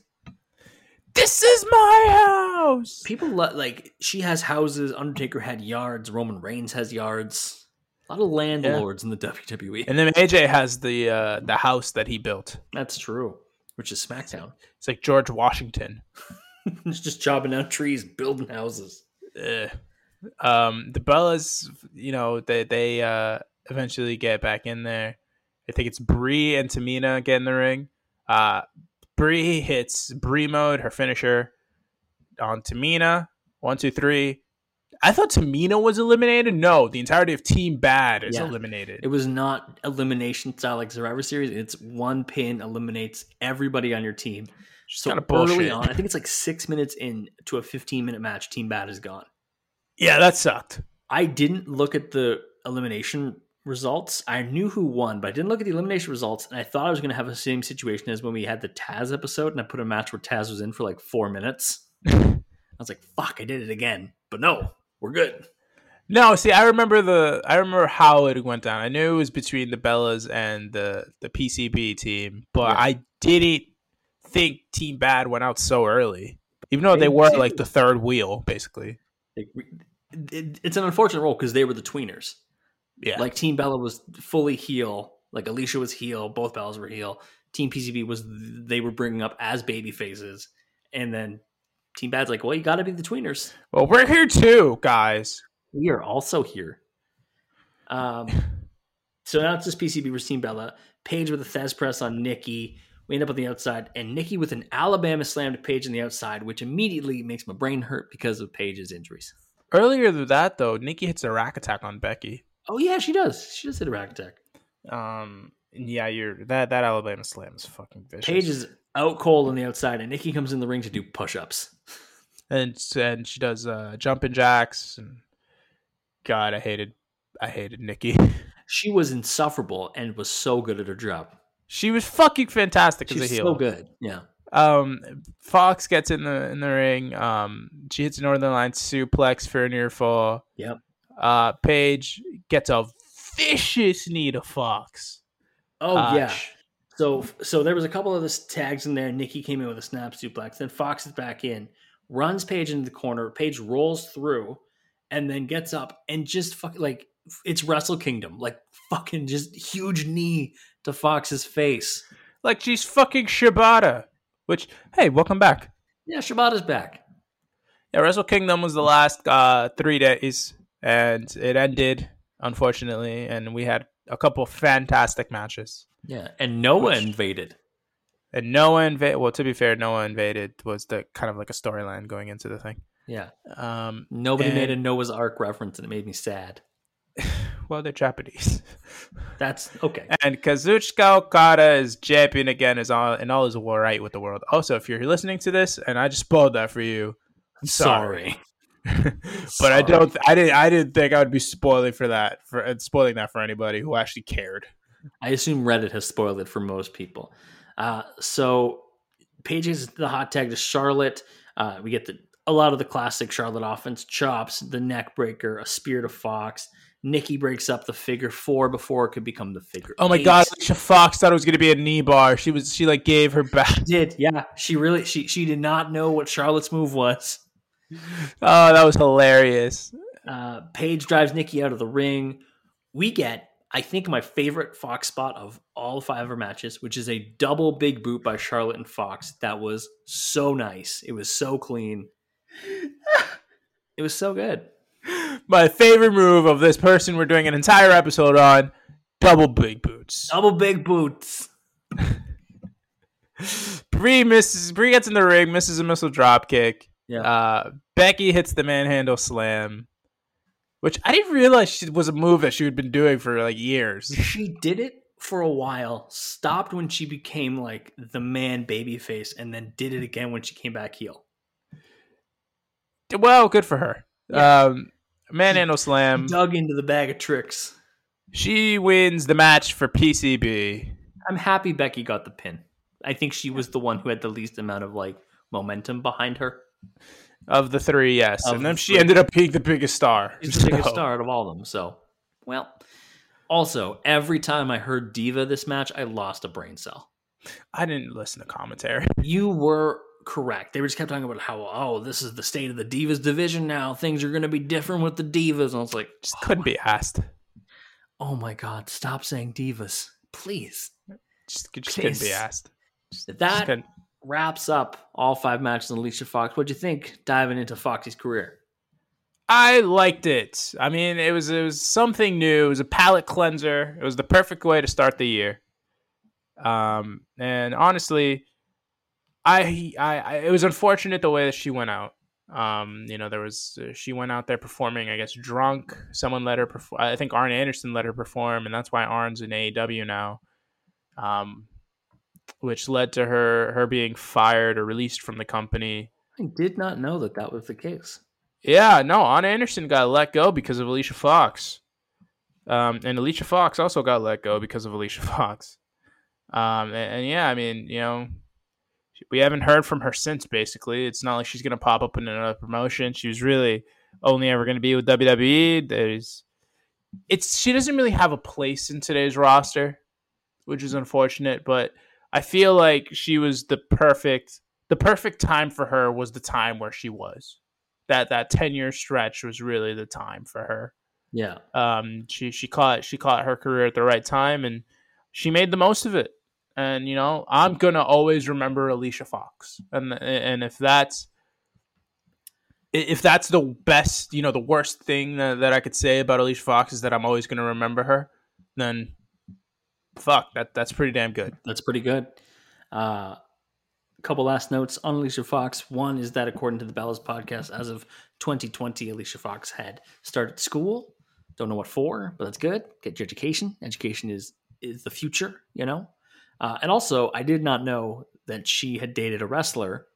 This is my house. People lo- like she has houses. Undertaker had yards. Roman Reigns has yards. A lot of landlords in the W W E. And then A J has the uh, the house that he built. That's true. Which is SmackDown. It's like George Washington. It's just chopping down trees, building houses. Ugh. Um, the Bellas, you know, they they uh, eventually get back in there. I think it's Brie and Tamina get in the ring. Uh, Brie hits Brie mode, her finisher, on Tamina. One, two, three. I thought Tamina was eliminated. No, the entirety of Team Bad is Yeah. eliminated. It was not elimination style like Survivor Series. It's one pin eliminates everybody on your team. So kinda early bullshit. on, I think it's like six minutes in to a fifteen minute match, Team Bad is gone. Yeah, that sucked. I didn't look at the elimination results. I knew who won, but I didn't look at the elimination results. And I thought I was going to have the same situation as when we had the Taz episode and I put a match where Taz was in for like four minutes. I was like, fuck, I did it again. But no, we're good. No, see, I remember the I remember how it went down. I knew it was between the Bellas and the the P C B team, but Yeah. I didn't think Team Bad went out so early, even though they, They were did. like the third wheel, basically. Like, it- it's an unfortunate role because they were the tweeners. Yeah, Like Team Bella was fully heel. Like Alicia was heel. Both Bellas were heel. Team P C B was they were bringing up as baby faces, and then Team Bad's like, well, you got to be the tweeners. well, we're here too, guys. We are also here. Um, so now it's just P C B versus Team Bella. Paige with a Thez press on Nikki. We end up on the outside, and Nikki with an Alabama slam to Paige on the outside, which immediately makes my brain hurt because of Paige's injuries. Earlier than that, though, Nikki hits a rack attack on Becky. Oh yeah, she does. She does hit a rack attack. Um, yeah, you're that that Alabama slam is fucking vicious. Paige is out cold on the outside, and Nikki comes in the ring to do push-ups. and and she does uh, jumping jacks. And God, I hated I hated Nikki. She was insufferable and was so good at her job. She was fucking fantastic as a She's heel. so good. Yeah. Um, Fox gets in the in the ring. Um, she hits a Northern Line suplex for a near fall. Yep. Uh, Paige gets a vicious knee to Fox. Oh Uh, yeah. So so there was a couple of this tags in there. Nikki came in with a snap suplex. Then Fox is back in, runs Paige into the corner. Paige rolls through, and then gets up and just fucking like it's Wrestle Kingdom, like fucking just huge knee to Fox's face. Like she's fucking Shibata. Which, hey, welcome back. Yeah, Shibata's back. Yeah, Wrestle Kingdom was the last uh, three days, and it ended, unfortunately, and we had a couple fantastic matches. Yeah, and Noah Which, invaded. And Noah invaded. Well, to be fair, Noah invaded was the kind of like a storyline going into the thing. Yeah. Um, Nobody and, made a Noah's Ark reference, and it made me sad. Well, they're Japanese. That's okay. And Kazuchika Okada is champion again, is all and all is all right with the world. Also, if you're listening to this and I just spoiled that for you, I'm sorry. sorry. but sorry. I don't. I didn't. I didn't think I would be spoiling for that. For spoiling that for anybody who actually cared. I assume Reddit has spoiled it for most people. Uh, so Paige is the hot tag to Charlotte. Uh, we get the a lot of the classic Charlotte offense: chops, the neck breaker, a spear to Fox. Nikki breaks up the figure four before it could become the figure. Oh my eight. God, Alicia Fox thought it was going to be a knee bar. She was. She like gave her back. She did, yeah. She really. She she did not know what Charlotte's move was. Oh, that was hilarious. Uh, Paige drives Nikki out of the ring. We get, I think, my favorite Fox spot of all five of her matches, which is a double big boot by Charlotte and Fox. That was so nice. It was so clean. It was so good. My favorite move of this person we're doing an entire episode on, double big boots. Double big boots. Brie misses. Brie gets in the ring, misses a missile drop kick. Yeah. Uh, Becky hits the manhandle slam, which I didn't realize was a move that she had been doing for like years. She did it for a while, stopped when she became like the man babyface, and then did it again when she came back heel. Well, good for her. Yeah. Um, manhandle slam. She dug into the bag of tricks. She wins the match for P C B. I'm happy Becky got the pin. I think she was the one who had the least amount of like momentum behind her. Of the three, yes. Of and then the she three. ended up being the biggest star. She's the biggest star out of all of them. So, well, also, every time I heard Diva this match, I lost a brain cell. I didn't listen to commentary. You were correct. They were just kept talking about how, oh, this is the state of the Divas division now. Things are going to be different with the Divas. And I was like, just oh couldn't my, be asked. Oh my God, stop saying Divas. Please. Just, just couldn't be asked. Just, that just wraps up all five matches on Alicia Fox. What'd you think diving into Foxy's career? I liked it. I mean, it was it was something new. It was a palate cleanser. It was the perfect way to start the year. Um, and honestly, I, I, I it was unfortunate the way that she went out. Um, you know, there was uh, she went out there performing, I guess, drunk. Someone let her perform. I think Arn Anderson let her perform, and that's why Arn's in A E W now. Um, which led to her her being fired or released from the company. I did not know that that was the case. Yeah, no, Arn Anderson got let go because of Alicia Fox. Um, and Alicia Fox also got let go because of Alicia Fox. Um, and, and yeah, I mean, you know, we haven't heard from her since, basically. It's not like she's going to pop up in another promotion. She was really only ever going to be with W W E. There's, it's she doesn't really have a place in today's roster, which is unfortunate, but I feel like she was the perfect, the perfect time for her was the time where she was. That that ten-year stretch was really the time for her. Yeah. Um, she she caught she caught her career at the right time, and she made the most of it. And you know, I'm gonna always remember Alicia Fox, and and if that's if that's the best, you know, the worst thing that, that I could say about Alicia Fox is that I'm always gonna remember her, then fuck that that's pretty damn good. That's pretty good. Uh, couple last notes on Alicia Fox. One is that according to the Bellas podcast, as of twenty twenty, Alicia Fox had started school. Don't know what for, but that's good. Get your education. Education is is the future, you know? Uh, and also, I did not know that she had dated a wrestler.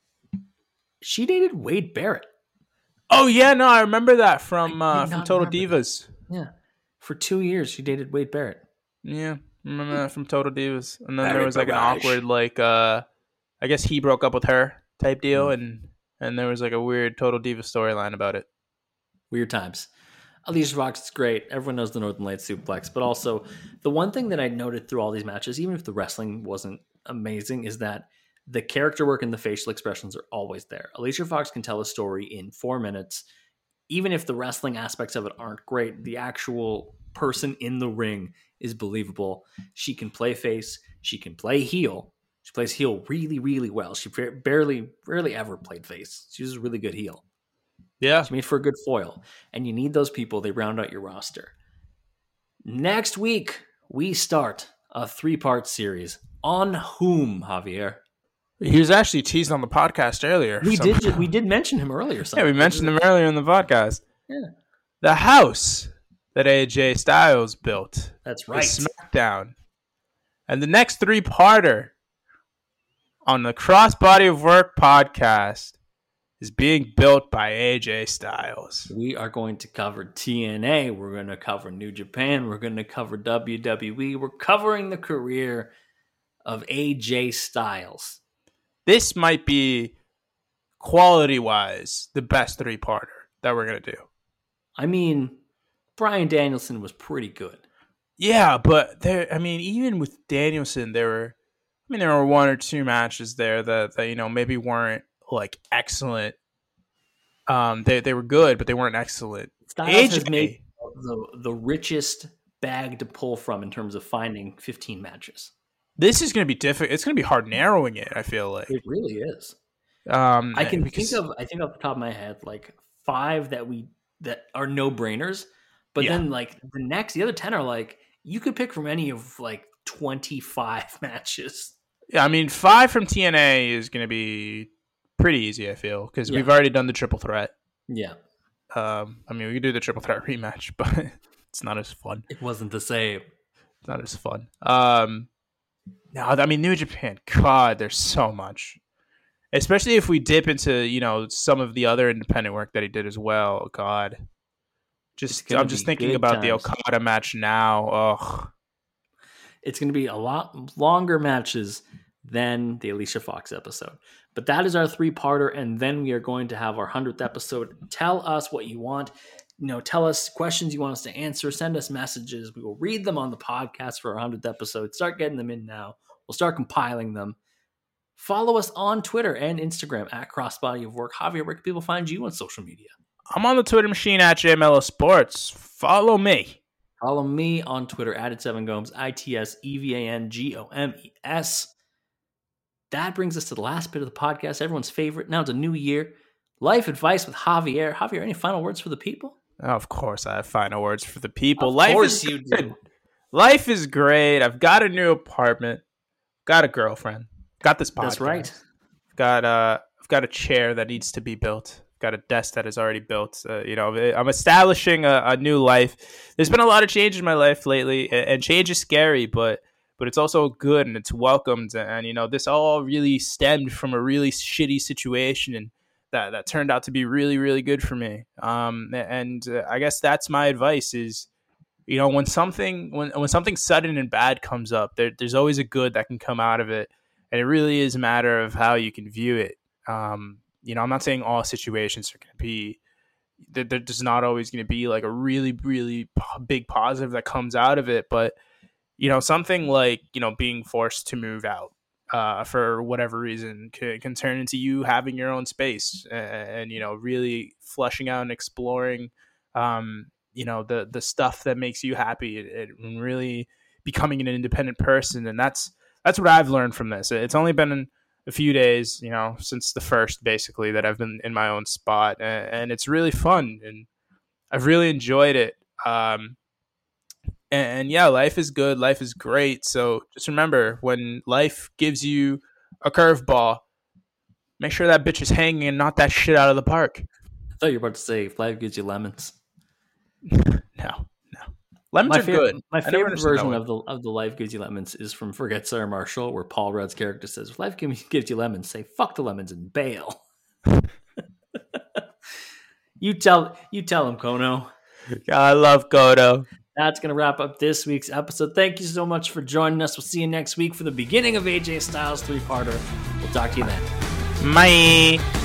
She dated Wade Barrett. Oh, yeah, no, I remember that from uh, from Total Divas. That. Yeah. For two years, she dated Wade Barrett. Yeah, I remember that from Total Divas. And then Barrett there was like Barrage. an awkward, like, uh, I guess he broke up with her type deal, mm. and and there was like a weird Total Diva storyline about it. Weird times. Alicia Fox is great. Everyone knows the Northern Lights suplex, but also the one thing that I noted through all these matches, even if the wrestling wasn't amazing, is that the character work and the facial expressions are always there. Alicia Fox can tell a story in four minutes. Even if the wrestling aspects of it aren't great, the actual person in the ring is believable. She can play face. She can play heel. She plays heel really, really well. She barely, rarely ever played face. She was a really good heel. Yeah. She made for a good foil. And you need those people. They round out your roster. Next week, we start a three-part series. On whom, Javier? He was actually teased on the podcast earlier. We so. did we did mention him earlier. Yeah, we mentioned him earlier in the podcast. Yeah. The house that A J Styles built. That's right. SmackDown. And the next three-parter on the Cross Body of Work podcast is being built by A J Styles. We are going to cover T N A. We're going to cover New Japan. We're going to cover W W E. We're covering the career of A J Styles. This might be, quality-wise, the best three-parter that we're going to do. I mean, Bryan Danielson was pretty good. Yeah, but there. I mean, even with Danielson, there were, I mean, there were one or two matches there that, that you know, maybe weren't like excellent. Um, they they were good, but they weren't excellent. Styles A J has made the the richest bag to pull from in terms of finding fifteen matches. This is going to be difficult. It's going to be hard narrowing it. I feel like it really is. Um, I can because, think of I think off the top of my head like five that we that are no brainers, but yeah. then like the next the other ten are like you could pick from any of like twenty-five matches. Yeah, I mean five from T N A is going to be pretty easy, I feel, because yeah. we've already done the triple threat. Yeah. Um, I mean, we could do the triple threat rematch, but it's not as fun. It wasn't the same. It's not as fun. Um, no, I mean, New Japan, God, there's so much. Especially if we dip into, you know, some of the other independent work that he did as well. God. Just I'm just thinking about times. The Okada match now. Ugh. It's going to be a lot longer matches than the Alicia Fox episode. But that is our three-parter, and then we are going to have our hundredth episode. Tell us what you want. You know, tell us questions you want us to answer. Send us messages. We will read them on the podcast for our hundredth episode. Start getting them in now. We'll start compiling them. Follow us on Twitter and Instagram at Crossbody of Work. Javier, where can people find you on social media? I'm on the Twitter machine at J M L S Sports. Follow me. Follow me on Twitter at It's Evan Gomes, I T S E V A N G O M E S. That brings us to the last bit of the podcast, everyone's favorite. Now it's a new year. Life advice with Javier. Javier, any final words for the people? Oh, of course, I have final words for the people. Of Life course is you good. do. Life is great. I've got a new apartment. Got a girlfriend. Got this podcast. That's right. I've got uh, I've got a chair that needs to be built. I've got a desk that is already built. Uh, you know, I'm establishing a, a new life. There's been a lot of change in my life lately, and change is scary, but but it's also good and it's welcomed. And, you know, this all really stemmed from a really shitty situation and that, that turned out to be really, really good for me. Um, and uh, I guess that's my advice is, you know, when something, when, when something sudden and bad comes up, there, there's always a good that can come out of it. And it really is a matter of how you can view it. Um, you know, I'm not saying all situations are going to be, there, there's not always going to be like a really, really big positive that comes out of it. But, you know, something like, you know, being forced to move out uh, for whatever reason can, can turn into you having your own space and, and you know, really fleshing out and exploring, um, you know, the, the stuff that makes you happy and really becoming an independent person. And that's, that's what I've learned from this. It's only been a few days, you know, since the first basically that I've been in my own spot, and, and it's really fun and I've really enjoyed it. Um, and, and yeah, life is good. Life is great. So just remember, when life gives you a curveball, make sure that bitch is hanging and not that shit out of the park. I thought you were about to say if life gives you lemons. No. Lemons my are favorite, good. My favorite version of the of the Life Gives You Lemons is from Forget Sarah Marshall, where Paul Rudd's character says, if life gives you lemons, say fuck the lemons and bail. you tell you tell him, Kono. I love Kono. That's going to wrap up this week's episode. Thank you so much for joining us. We'll see you next week for the beginning of A J Styles three-parter. We'll talk to you then. Bye.